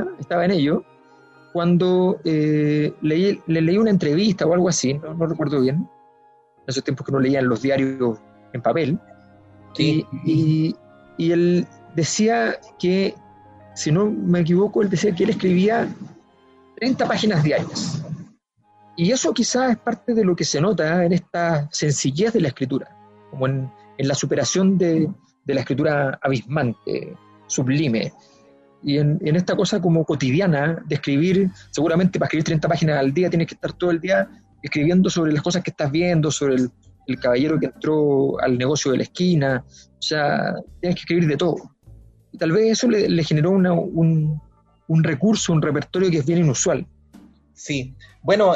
[SPEAKER 5] cuando le leí una entrevista o algo así, no recuerdo bien, en esos tiempos que no leían los diarios en papel,
[SPEAKER 3] sí.
[SPEAKER 5] y él decía que, si no me equivoco, él decía que él escribía 30 páginas diarias, y eso quizás es parte de lo que se nota en esta sencillez de la escritura, como en la superación de la escritura abismante, sublime, y en esta cosa como cotidiana de escribir. Seguramente para escribir 30 páginas al día tienes que estar todo el día escribiendo sobre las cosas que estás viendo, sobre el caballero que entró al negocio de la esquina. O sea, tienes que escribir de todo, y tal vez eso le generó un recurso, un repertorio que es bien inusual.
[SPEAKER 3] Sí, bueno,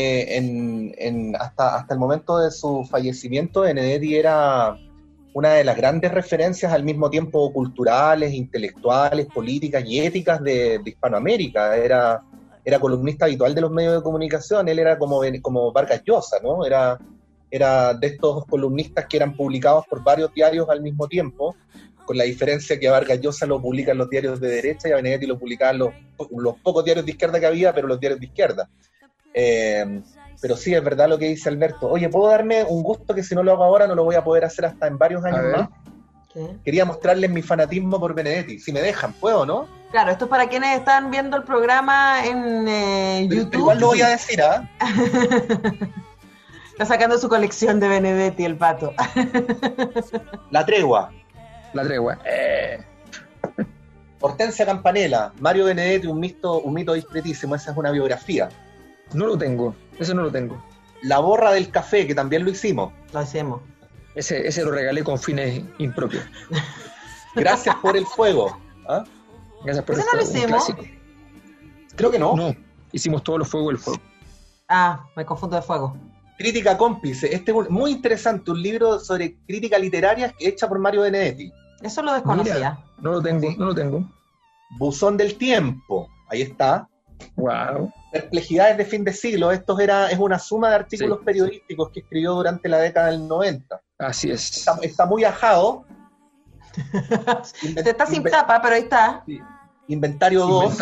[SPEAKER 3] hasta el momento de su fallecimiento, Benedetti era una de las grandes referencias al mismo tiempo culturales, intelectuales, políticas y éticas de Hispanoamérica. Era columnista habitual de los medios de comunicación. Él era como Vargas Llosa, ¿no? Era de estos columnistas que eran publicados por varios diarios al mismo tiempo, con la diferencia que a Vargas Llosa lo publican los diarios de derecha y a Benedetti lo publicaban los pocos diarios de izquierda que había, pero los diarios de izquierda. Pero sí, es verdad lo que dice Alberto. Oye, ¿puedo darme un gusto que si no lo hago ahora no lo voy a poder hacer hasta en varios años más?
[SPEAKER 4] ¿Qué?
[SPEAKER 3] Quería mostrarles mi fanatismo por Benedetti. Si me dejan, ¿puedo, no?
[SPEAKER 4] Claro, esto es para quienes están viendo el programa en YouTube.
[SPEAKER 3] Pero igual lo voy a decir, ¿ah?
[SPEAKER 4] Está sacando su colección de Benedetti, el pato.
[SPEAKER 3] La tregua. Hortensia Campanella, Mario Benedetti, un mito discretísimo. Esa es una biografía.
[SPEAKER 5] No lo tengo, ese no lo tengo.
[SPEAKER 3] La borra del café, que también lo hicimos.
[SPEAKER 4] Lo hacemos.
[SPEAKER 5] Ese lo regalé con fines impropios.
[SPEAKER 3] Gracias por el fuego. ¿Ah?
[SPEAKER 5] Gracias por el
[SPEAKER 4] ¿Ese no
[SPEAKER 5] fuego.
[SPEAKER 4] lo hicimos?
[SPEAKER 3] Creo que no.
[SPEAKER 5] No, hicimos todos los fuegos del fuego.
[SPEAKER 4] Ah, me confundo de fuego.
[SPEAKER 3] Crítica cómplice. Este es muy interesante, un libro sobre crítica literaria hecha por Mario Benedetti.
[SPEAKER 4] Eso lo desconocía.
[SPEAKER 5] Mira, no lo tengo.
[SPEAKER 3] Buzón del tiempo. Ahí está.
[SPEAKER 5] Wow.
[SPEAKER 3] Perplejidades de fin de siglo. Es una suma de artículos periodísticos que escribió durante la década del 90.
[SPEAKER 5] Así es.
[SPEAKER 3] Está muy ajado.
[SPEAKER 4] Está sin tapa, pero ahí está.
[SPEAKER 3] Sí. Inventario 2.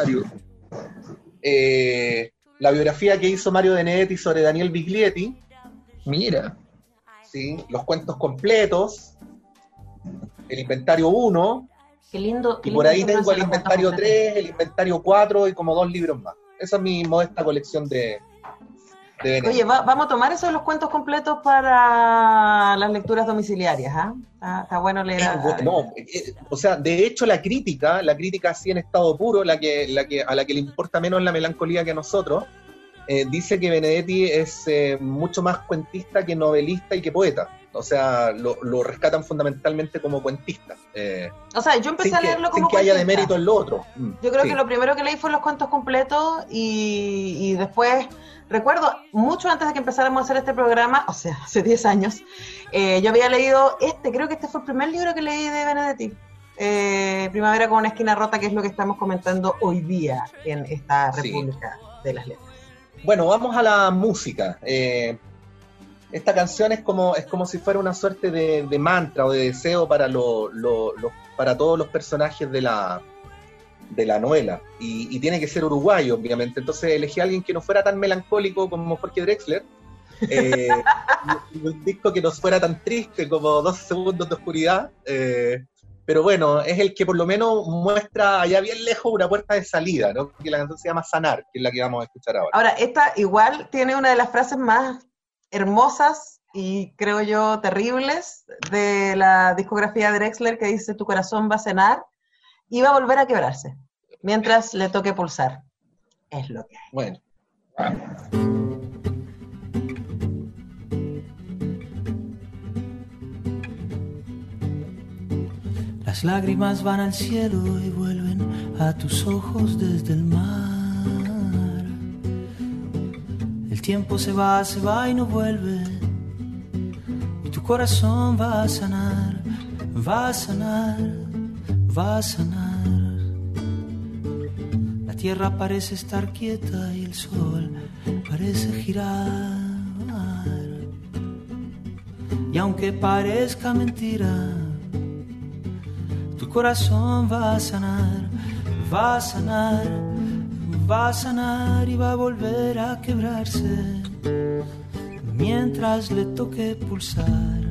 [SPEAKER 3] La biografía que hizo Mario Benedetti sobre Daniel Biglietti.
[SPEAKER 5] Mira.
[SPEAKER 3] Sí. Los cuentos completos. El inventario 1.
[SPEAKER 4] Qué lindo.
[SPEAKER 3] Y por ahí tengo el inventario 3, el inventario 4 y como 2 libros más. Esa es mi modesta colección de Benedetti.
[SPEAKER 4] Oye, vamos a tomar eso de los cuentos completos para las lecturas domiciliarias, ¿ah? Está bueno leer.
[SPEAKER 3] O sea, de hecho la crítica así en estado puro, a la que le importa menos la melancolía que a nosotros, dice que Benedetti es mucho más cuentista que novelista y que poeta. O sea, lo rescatan fundamentalmente como cuentista.
[SPEAKER 4] O sea, yo empecé a leerlo como
[SPEAKER 3] sin que haya de mérito en lo otro.
[SPEAKER 4] Yo creo que lo primero que leí fue los cuentos completos y después, recuerdo, mucho antes de que empezáramos a hacer este programa, o sea, hace 10 años, yo había leído creo que este fue el primer libro que leí de Benedetti. Primavera con una esquina rota, que es lo que estamos comentando hoy día en esta República de las Letras.
[SPEAKER 3] Bueno, vamos a la música. Esta canción es como si fuera una suerte de mantra o de deseo para para todos los personajes de la novela, y tiene que ser uruguayo, obviamente. Entonces elegí a alguien que no fuera tan melancólico como Jorge Drexler, y un disco que no fuera tan triste como 12 segundos de oscuridad, pero bueno, es el que por lo menos muestra allá bien lejos una puerta de salida, ¿no? Porque la canción se llama Sanar, que es la que vamos a escuchar ahora.
[SPEAKER 4] Ahora, esta igual tiene una de las frases más hermosas y creo yo terribles de la discografía de Drexler, que dice: tu corazón va a cenar y va a volver a quebrarse mientras le toque pulsar. Es lo que hay.
[SPEAKER 3] Bueno.
[SPEAKER 7] Las lágrimas van al cielo y vuelven a tus ojos desde el mar. El tiempo se va y no vuelve, y tu corazón va a sanar, va a sanar, va a sanar. La tierra parece estar quieta y el sol parece girar. Y aunque parezca mentira, tu corazón va a sanar, va a sanar, va a sanar y va a volver a quebrarse mientras le toque pulsar.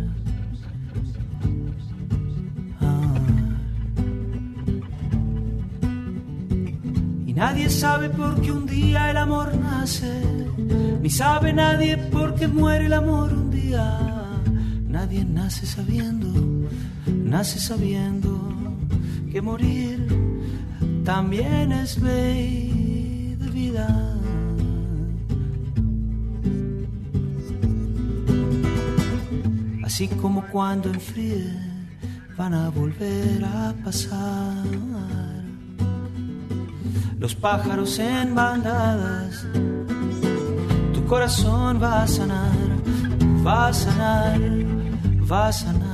[SPEAKER 7] Y nadie sabe por qué un día el amor nace, ni sabe nadie por qué muere el amor un día. Nadie nace sabiendo que morir también es ley de vida. Así como cuando enfríe van a volver a pasar los pájaros en bandadas, tu corazón va a sanar, va a sanar, va a sanar.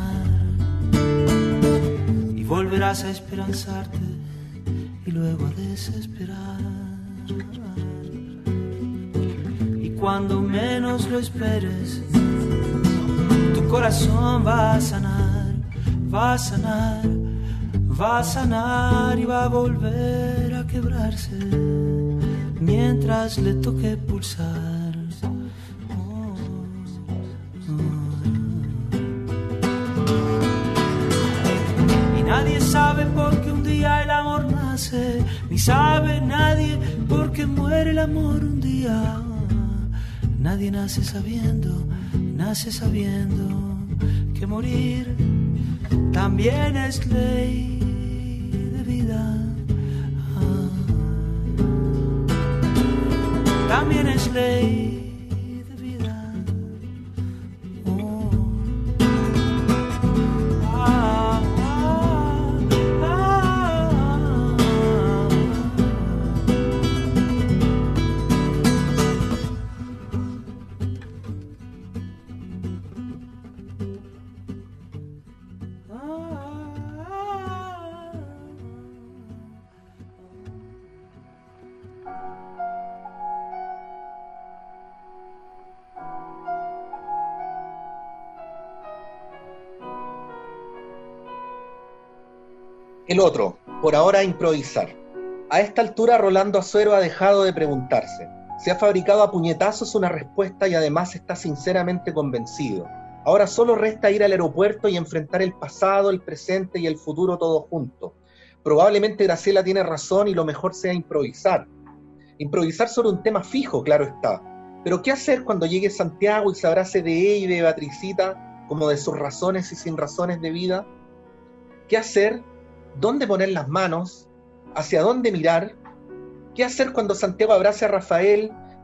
[SPEAKER 7] Y volverás a esperanzarte y luego a desesperar. Y cuando menos lo esperes, tu corazón va a sanar, va a sanar, va a sanar y va a volver a quebrarse mientras le toque pulsar. Nadie sabe por qué un día el amor nace, ni sabe nadie por qué muere el amor un día. Nadie nace sabiendo que morir también es ley de vida. También es ley.
[SPEAKER 3] El otro, por ahora improvisar. A esta altura Rolando Azuero ha dejado de preguntarse. Se ha fabricado a puñetazos una respuesta y además está sinceramente convencido. Ahora solo resta ir al aeropuerto y enfrentar el pasado, el presente y el futuro todo junto. Probablemente Graciela tiene razón y lo mejor sea improvisar. Improvisar sobre un tema fijo, claro está. Pero ¿qué hacer cuando llegue Santiago y se abrace de ella y de Beatricita como de sus razones y sin razones de vida? ¿Qué hacer? ¿Dónde poner las manos? ¿Hacia dónde mirar? ¿Qué hacer cuando Santiago abrace a Rafael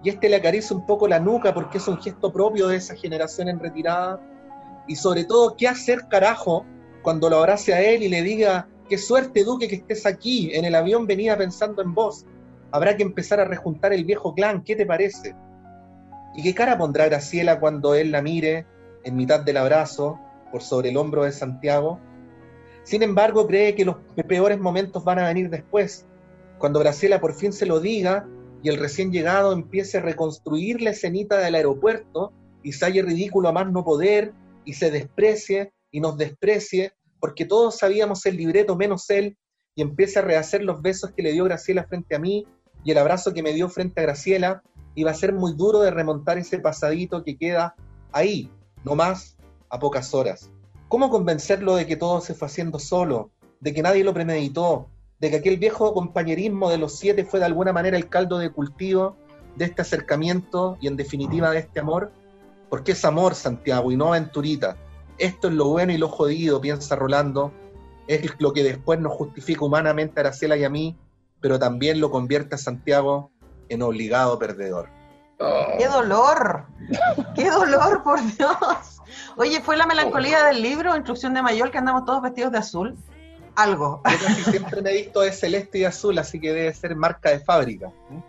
[SPEAKER 3] y le acaricia un poco la nuca porque es un gesto propio de esa generación en retirada, y sobre todo, ¿qué hacer, carajo, cuando lo abrace a él y le diga: qué suerte, Duque, que estés aquí, en el avión venía pensando en vos, habrá que empezar a rejuntar el viejo clan, ¿qué te parece? ¿Y qué cara pondrá Graciela cuando él la mire en mitad del abrazo, por sobre el hombro de Santiago? Sin embargo, cree que los peores momentos van a venir después, cuando Graciela por fin se lo diga y el recién llegado empiece a reconstruir la escenita del aeropuerto y se halle ridículo a más no poder y se desprecie y nos desprecie, porque todos sabíamos el libreto menos él, y empiece a rehacer los besos que le dio Graciela frente a mí y el abrazo que me dio frente a Graciela, y va a ser muy duro de remontar ese pasadito que queda ahí, no más, a pocas horas. ¿Cómo convencerlo de que todo se fue haciendo solo, de que nadie lo premeditó, de que aquel viejo compañerismo de los 7 fue de alguna manera el caldo de cultivo de este acercamiento y en definitiva de este amor? Porque es amor, Santiago, y no aventurita. Esto es lo bueno y lo jodido, piensa Rolando, es lo que después nos justifica humanamente a Graciela y a mí, pero también lo convierte a Santiago en obligado perdedor.
[SPEAKER 4] ¡Qué dolor! ¡Qué dolor, por Dios! Oye, ¿fue la melancolía del libro, Instrucción de Mayol, que andamos todos vestidos de azul? Algo.
[SPEAKER 3] Yo casi siempre me he visto de celeste y azul, así que debe ser marca de fábrica.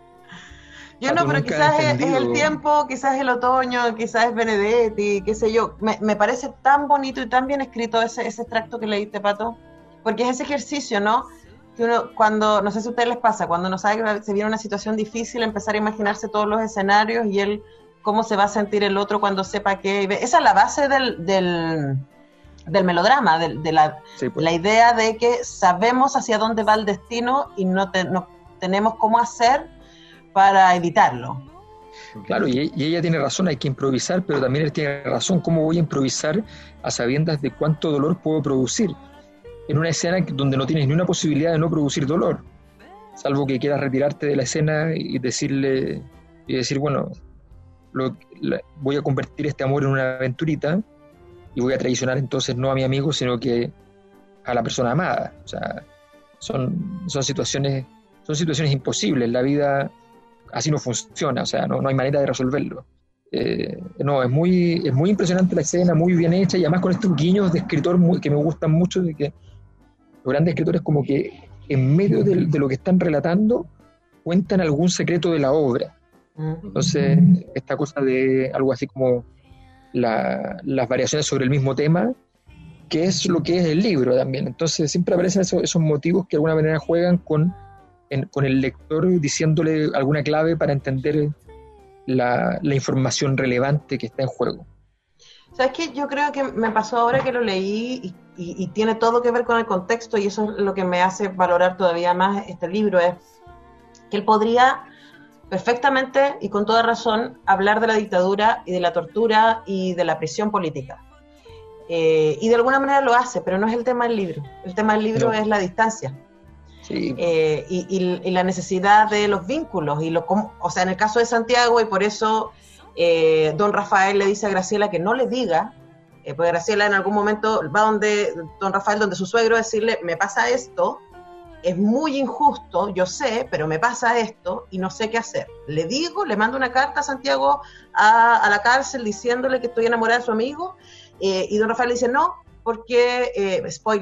[SPEAKER 4] Yo no, pero quizás es el tiempo, quizás es el otoño, quizás es Benedetti, qué sé yo. Me parece tan bonito y tan bien escrito ese extracto que leíste, Pato, porque es ese ejercicio, ¿no? Que uno, cuando, no sé si a ustedes les pasa, cuando no sabe que se viene una situación difícil, empezar a imaginarse todos los escenarios y cómo se va a sentir el otro cuando sepa que... Esa es la base del melodrama, de la idea de que sabemos hacia dónde va el destino y no tenemos cómo hacer para evitarlo.
[SPEAKER 5] Claro, y ella tiene razón, hay que improvisar, pero también él tiene razón, ¿cómo voy a improvisar a sabiendas de cuánto dolor puedo producir? En una escena donde no tienes ni una posibilidad de no producir dolor, salvo que quieras retirarte de la escena y decir, bueno, voy a convertir este amor en una aventurita y voy a traicionar entonces no a mi amigo, sino que a la persona amada. O sea, son situaciones imposibles, la vida así no funciona, o sea, no hay manera de resolverlo. Es muy impresionante la escena, muy bien hecha, y además con estos guiños de escritor que me gustan mucho, de que los grandes escritores como que en medio de lo que están relatando cuentan algún secreto de la obra. Entonces, esta cosa de algo así como las variaciones sobre el mismo tema, que es lo que es el libro también. Entonces siempre aparecen esos motivos que de alguna manera juegan con el lector, diciéndole alguna clave para entender la información relevante que está en juego.
[SPEAKER 4] ¿Sabes qué? Yo creo que me pasó ahora que lo leí y tiene todo que ver con el contexto, y eso es lo que me hace valorar todavía más este libro, es que él podría perfectamente y con toda razón hablar de la dictadura y de la tortura y de la prisión política. Y de alguna manera lo hace, pero no es el tema del libro. El tema del libro es la distancia. Sí. Y la necesidad de los vínculos, o sea, en el caso de Santiago, y por eso don Rafael le dice a Graciela que no le diga, porque Graciela en algún momento va donde don Rafael, donde su suegro, a decirle: me pasa esto, es muy injusto, yo sé, pero me pasa esto y no sé qué hacer. Le mando una carta a Santiago a la cárcel diciéndole que estoy enamorada de su amigo, y don Rafael le dice no, porque,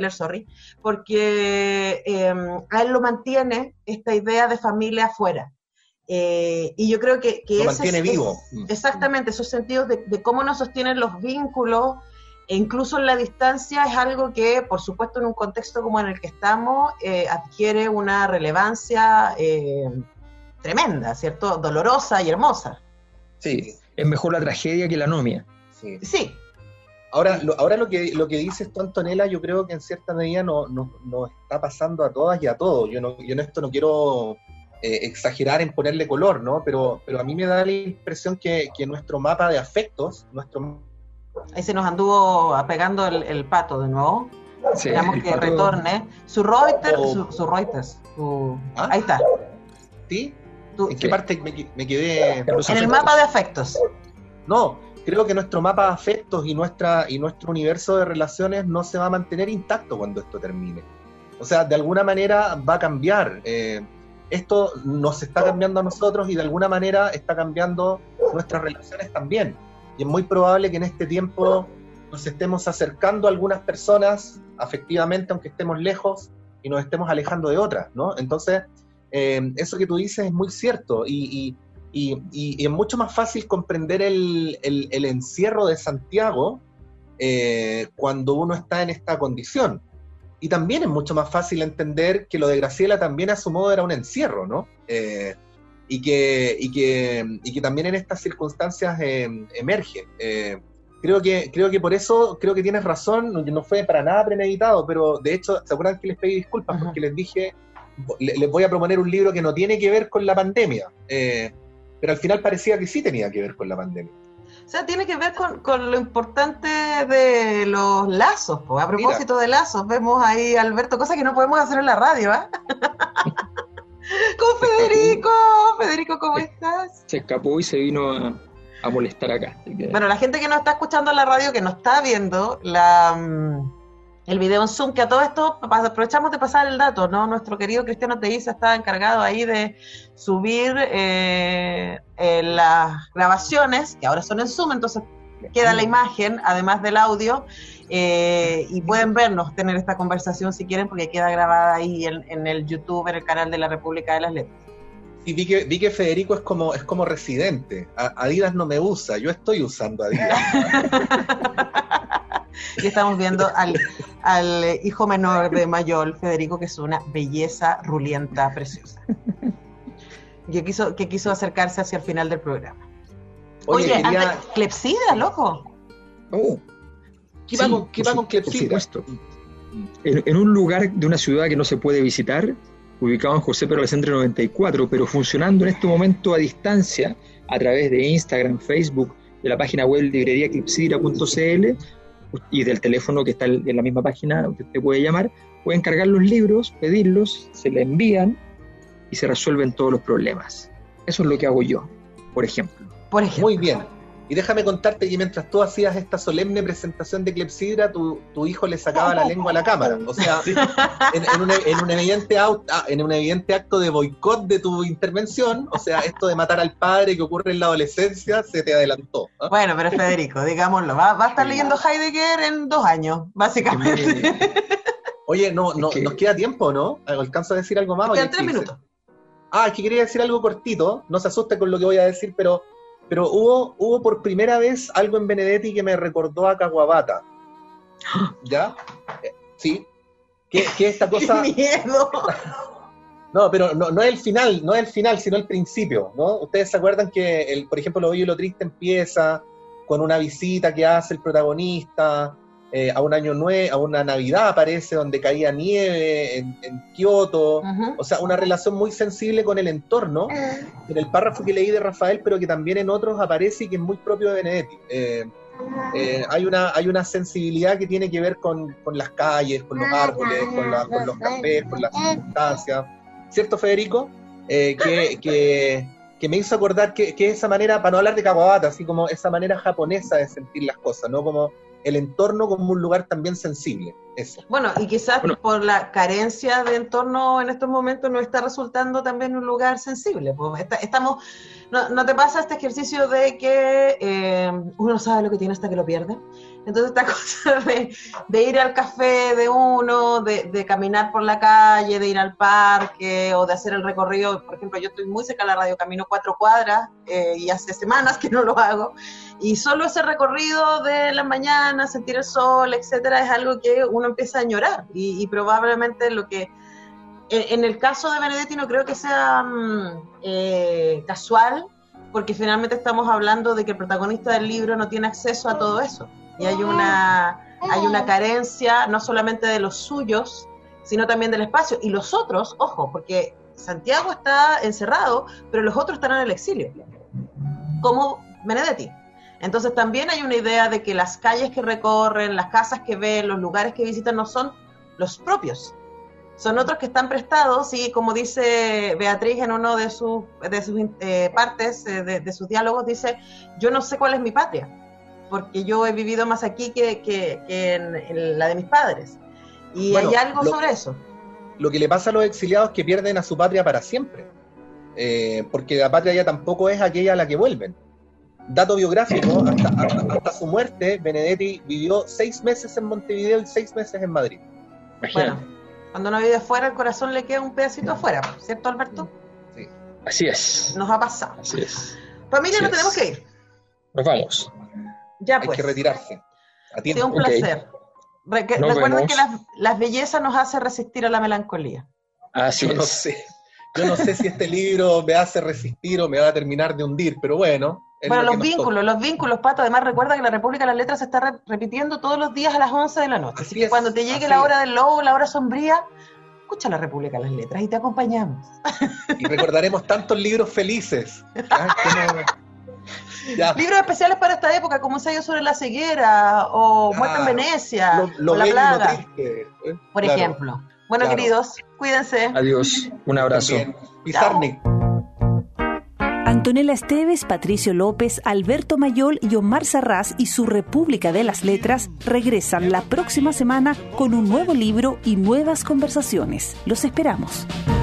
[SPEAKER 4] porque a él lo mantiene esta idea de familia afuera. Y yo creo que
[SPEAKER 3] lo mantiene vivo.
[SPEAKER 4] Exactamente, esos sentidos de cómo nos sostienen los vínculos, e incluso en la distancia, es algo que, por supuesto, en un contexto como en el que estamos, adquiere una relevancia tremenda, ¿cierto? Dolorosa y hermosa.
[SPEAKER 5] Sí, es mejor la tragedia que la anomia.
[SPEAKER 4] Sí.
[SPEAKER 3] Ahora lo que dices tú, Antonella, yo creo que en cierta medida nos está pasando a todas y a todos. Yo en esto no quiero exagerar en ponerle color, ¿no? Pero a mí me da la impresión que nuestro mapa de afectos,
[SPEAKER 4] Ahí se nos anduvo apegando el pato de nuevo.
[SPEAKER 5] Sí,
[SPEAKER 4] esperamos que retorne. Su Reuters. Ahí está.
[SPEAKER 3] ¿Sí? ¿En qué parte me quedé?
[SPEAKER 4] En el mapa de afectos.
[SPEAKER 3] No, creo que nuestro mapa de afectos y nuestro universo de relaciones no se va a mantener intacto cuando esto termine. O sea, de alguna manera va a cambiar. esto nos está cambiando a nosotros y de alguna manera está cambiando nuestras relaciones también. Y es muy probable que en este tiempo nos estemos acercando a algunas personas afectivamente, aunque estemos lejos, y nos estemos alejando de otras, ¿no? Entonces, eso que tú dices es muy cierto, y es mucho más fácil comprender el encierro de Santiago cuando uno está en esta condición. Y también es mucho más fácil entender que lo de Graciela también a su modo era un encierro, ¿no? Y que también en estas circunstancias emerge. Creo que por eso, creo que tienes razón, no fue para nada premeditado, pero de hecho, ¿se acuerdan que les pedí disculpas? Porque les dije, les voy a proponer un libro que no tiene que ver con la pandemia, pero al final parecía que sí tenía que ver con la pandemia.
[SPEAKER 4] O sea, tiene que ver con lo importante de los lazos, pues. A propósito de lazos, vemos ahí, Alberto, cosas que no podemos hacer en la radio, ¿eh? Con Federico. Federico, ¿cómo estás?
[SPEAKER 5] Se escapó y se vino a molestar acá.
[SPEAKER 4] Bueno, la gente que nos está escuchando en la radio, que nos está viendo el video en Zoom, que a todo esto aprovechamos de pasar el dato, ¿no? Nuestro querido Cristiano Teiza está encargado ahí de subir las grabaciones, que ahora son en Zoom, entonces queda la imagen, además del audio, y pueden vernos, tener esta conversación si quieren, porque queda grabada ahí en el YouTube, en el canal de la República de las Letras.
[SPEAKER 3] Y vi que Federico es como residente. Adidas no me usa, yo estoy usando Adidas.
[SPEAKER 4] Y estamos viendo al hijo menor de Mayol, Federico, que es una belleza rulienta, preciosa. Que quiso acercarse hacia el final del programa. Oye, clepsidra, loco.
[SPEAKER 5] Oh.
[SPEAKER 3] ¿Qué va con clepsidra?
[SPEAKER 5] Por supuesto. En un lugar de una ciudad que no se puede visitar, ubicado en José Pedro Alessandri 94, pero funcionando en este momento a distancia a través de Instagram, Facebook, de la página web libreriaclepsidra.cl y del teléfono que está en la misma página, usted puede llamar, puede encargar los libros, pedirlos, se le envían y se resuelven todos los problemas. Eso es lo que hago yo, por ejemplo.
[SPEAKER 3] Muy bien. Y déjame contarte que mientras tú hacías esta solemne presentación de clepsidra, tu hijo le sacaba la lengua a la cámara. O sea, en un evidente acto de boicot de tu intervención, o sea, esto de matar al padre que ocurre en la adolescencia, se te adelantó, ¿eh?
[SPEAKER 4] Bueno, pero Federico, digámoslo, va a estar leyendo Heidegger en 2 años, básicamente.
[SPEAKER 3] Oye, nos queda tiempo, ¿no? ¿Alcanzo a decir algo más?
[SPEAKER 4] Quedan 3 minutos.
[SPEAKER 3] Es que quería decir algo cortito, no se asuste con lo que voy a decir, pero hubo por primera vez algo en Benedetti que me recordó a Kawabata. ¿Ya? Sí. ¿Qué esta cosa?
[SPEAKER 4] ¡Qué miedo!
[SPEAKER 3] No, pero no es el final, sino el principio, ¿no? Ustedes se acuerdan que, por ejemplo, Lo Bello y lo Triste empieza con una visita que hace el protagonista a un año nuevo, a una Navidad aparece, donde caía nieve en Kioto. Uh-huh. O sea, una relación muy sensible con el entorno, en el párrafo que leí de Rafael, pero que también en otros aparece y que es muy propio de Benedetti. Hay una sensibilidad que tiene que ver con las calles, con los árboles, con los cafés, con las circunstancias. ¿Cierto, Federico? Que me hizo acordar que esa manera, para no hablar de Kawabata, así como esa manera japonesa de sentir las cosas, ¿no? Como el entorno como un lugar también sensible. Eso.
[SPEAKER 4] Bueno, y quizás por la carencia de entorno en estos momentos nos está resultando también un lugar sensible. Pues ¿no te pasa este ejercicio de que uno sabe lo que tiene hasta que lo pierde? Entonces esta cosa de ir al café de uno, de caminar por la calle, de ir al parque o de hacer el recorrido. Por ejemplo, yo estoy muy cerca de la radio, camino 4 cuadras y hace semanas que no lo hago. Y solo ese recorrido de la mañana, sentir el sol, etcétera, es algo que uno empieza a añorar. Y probablemente lo que... En el caso de Benedetti no creo que sea casual, porque finalmente estamos hablando de que el protagonista del libro no tiene acceso a todo eso. Y hay una carencia no solamente de los suyos, sino también del espacio. Y los otros, ojo, porque Santiago está encerrado, pero los otros están en el exilio, como Benedetti. Entonces también hay una idea de que las calles que recorren, las casas que ven, los lugares que visitan no son los propios. Son otros que están prestados y, como dice Beatriz en uno de sus partes, de sus diálogos, dice, yo no sé cuál es mi patria, porque yo he vivido más aquí que en la de mis padres. Y bueno, hay algo sobre eso.
[SPEAKER 3] lo que le pasa a los exiliados es que pierden a su patria para siempre, porque la patria ya tampoco es aquella a la que vuelven. Dato biográfico, hasta su muerte, Benedetti vivió 6 meses en Montevideo y 6 meses en Madrid.
[SPEAKER 4] Bueno, cuando uno vive afuera, el corazón le queda un pedacito afuera, ¿cierto, Alberto?
[SPEAKER 3] Sí.
[SPEAKER 5] Así es.
[SPEAKER 4] Nos ha pasado.
[SPEAKER 5] Así es.
[SPEAKER 4] Familia,
[SPEAKER 5] Así
[SPEAKER 4] nos tenemos
[SPEAKER 5] es.
[SPEAKER 4] que ir.
[SPEAKER 5] Nos vamos.
[SPEAKER 4] Ya
[SPEAKER 3] Hay
[SPEAKER 4] pues.
[SPEAKER 3] que retirarse. A
[SPEAKER 4] Ha
[SPEAKER 3] tiempo.
[SPEAKER 4] sido un placer.
[SPEAKER 5] Nos
[SPEAKER 4] Recuerden
[SPEAKER 5] vemos.
[SPEAKER 4] que las bellezas nos hacen resistir a la melancolía.
[SPEAKER 5] Así
[SPEAKER 3] Yo no
[SPEAKER 5] es.
[SPEAKER 3] sé. Yo no sé si este libro me hace resistir o me va a terminar de hundir, pero bueno. es
[SPEAKER 4] Bueno,
[SPEAKER 3] lo que nos toca.
[SPEAKER 4] los vínculos, Pato. Además, recuerda que la República de las Letras se está repitiendo todos los días a las 11 de la noche. Así que cuando te llegue la hora del lobo, la hora sombría, escucha la República de las Letras y te acompañamos.
[SPEAKER 3] Y recordaremos tantos libros felices. Ya.
[SPEAKER 4] Libros especiales para esta época, como Ensayo sobre la ceguera, o Muerte en Venecia,
[SPEAKER 3] Lo
[SPEAKER 4] o La
[SPEAKER 3] bello y lo
[SPEAKER 4] Plaga,
[SPEAKER 3] triste,
[SPEAKER 4] por
[SPEAKER 3] Claro.
[SPEAKER 4] ejemplo. Bueno,
[SPEAKER 3] Claro.
[SPEAKER 4] queridos, cuídense.
[SPEAKER 5] Adiós. Un abrazo.
[SPEAKER 3] También. Pizarnik.
[SPEAKER 1] Antonella Esteves, Patricio López, Alberto Mayol y Omar Sarraz y su República de las Letras regresan la próxima semana con un nuevo libro y nuevas conversaciones. Los esperamos.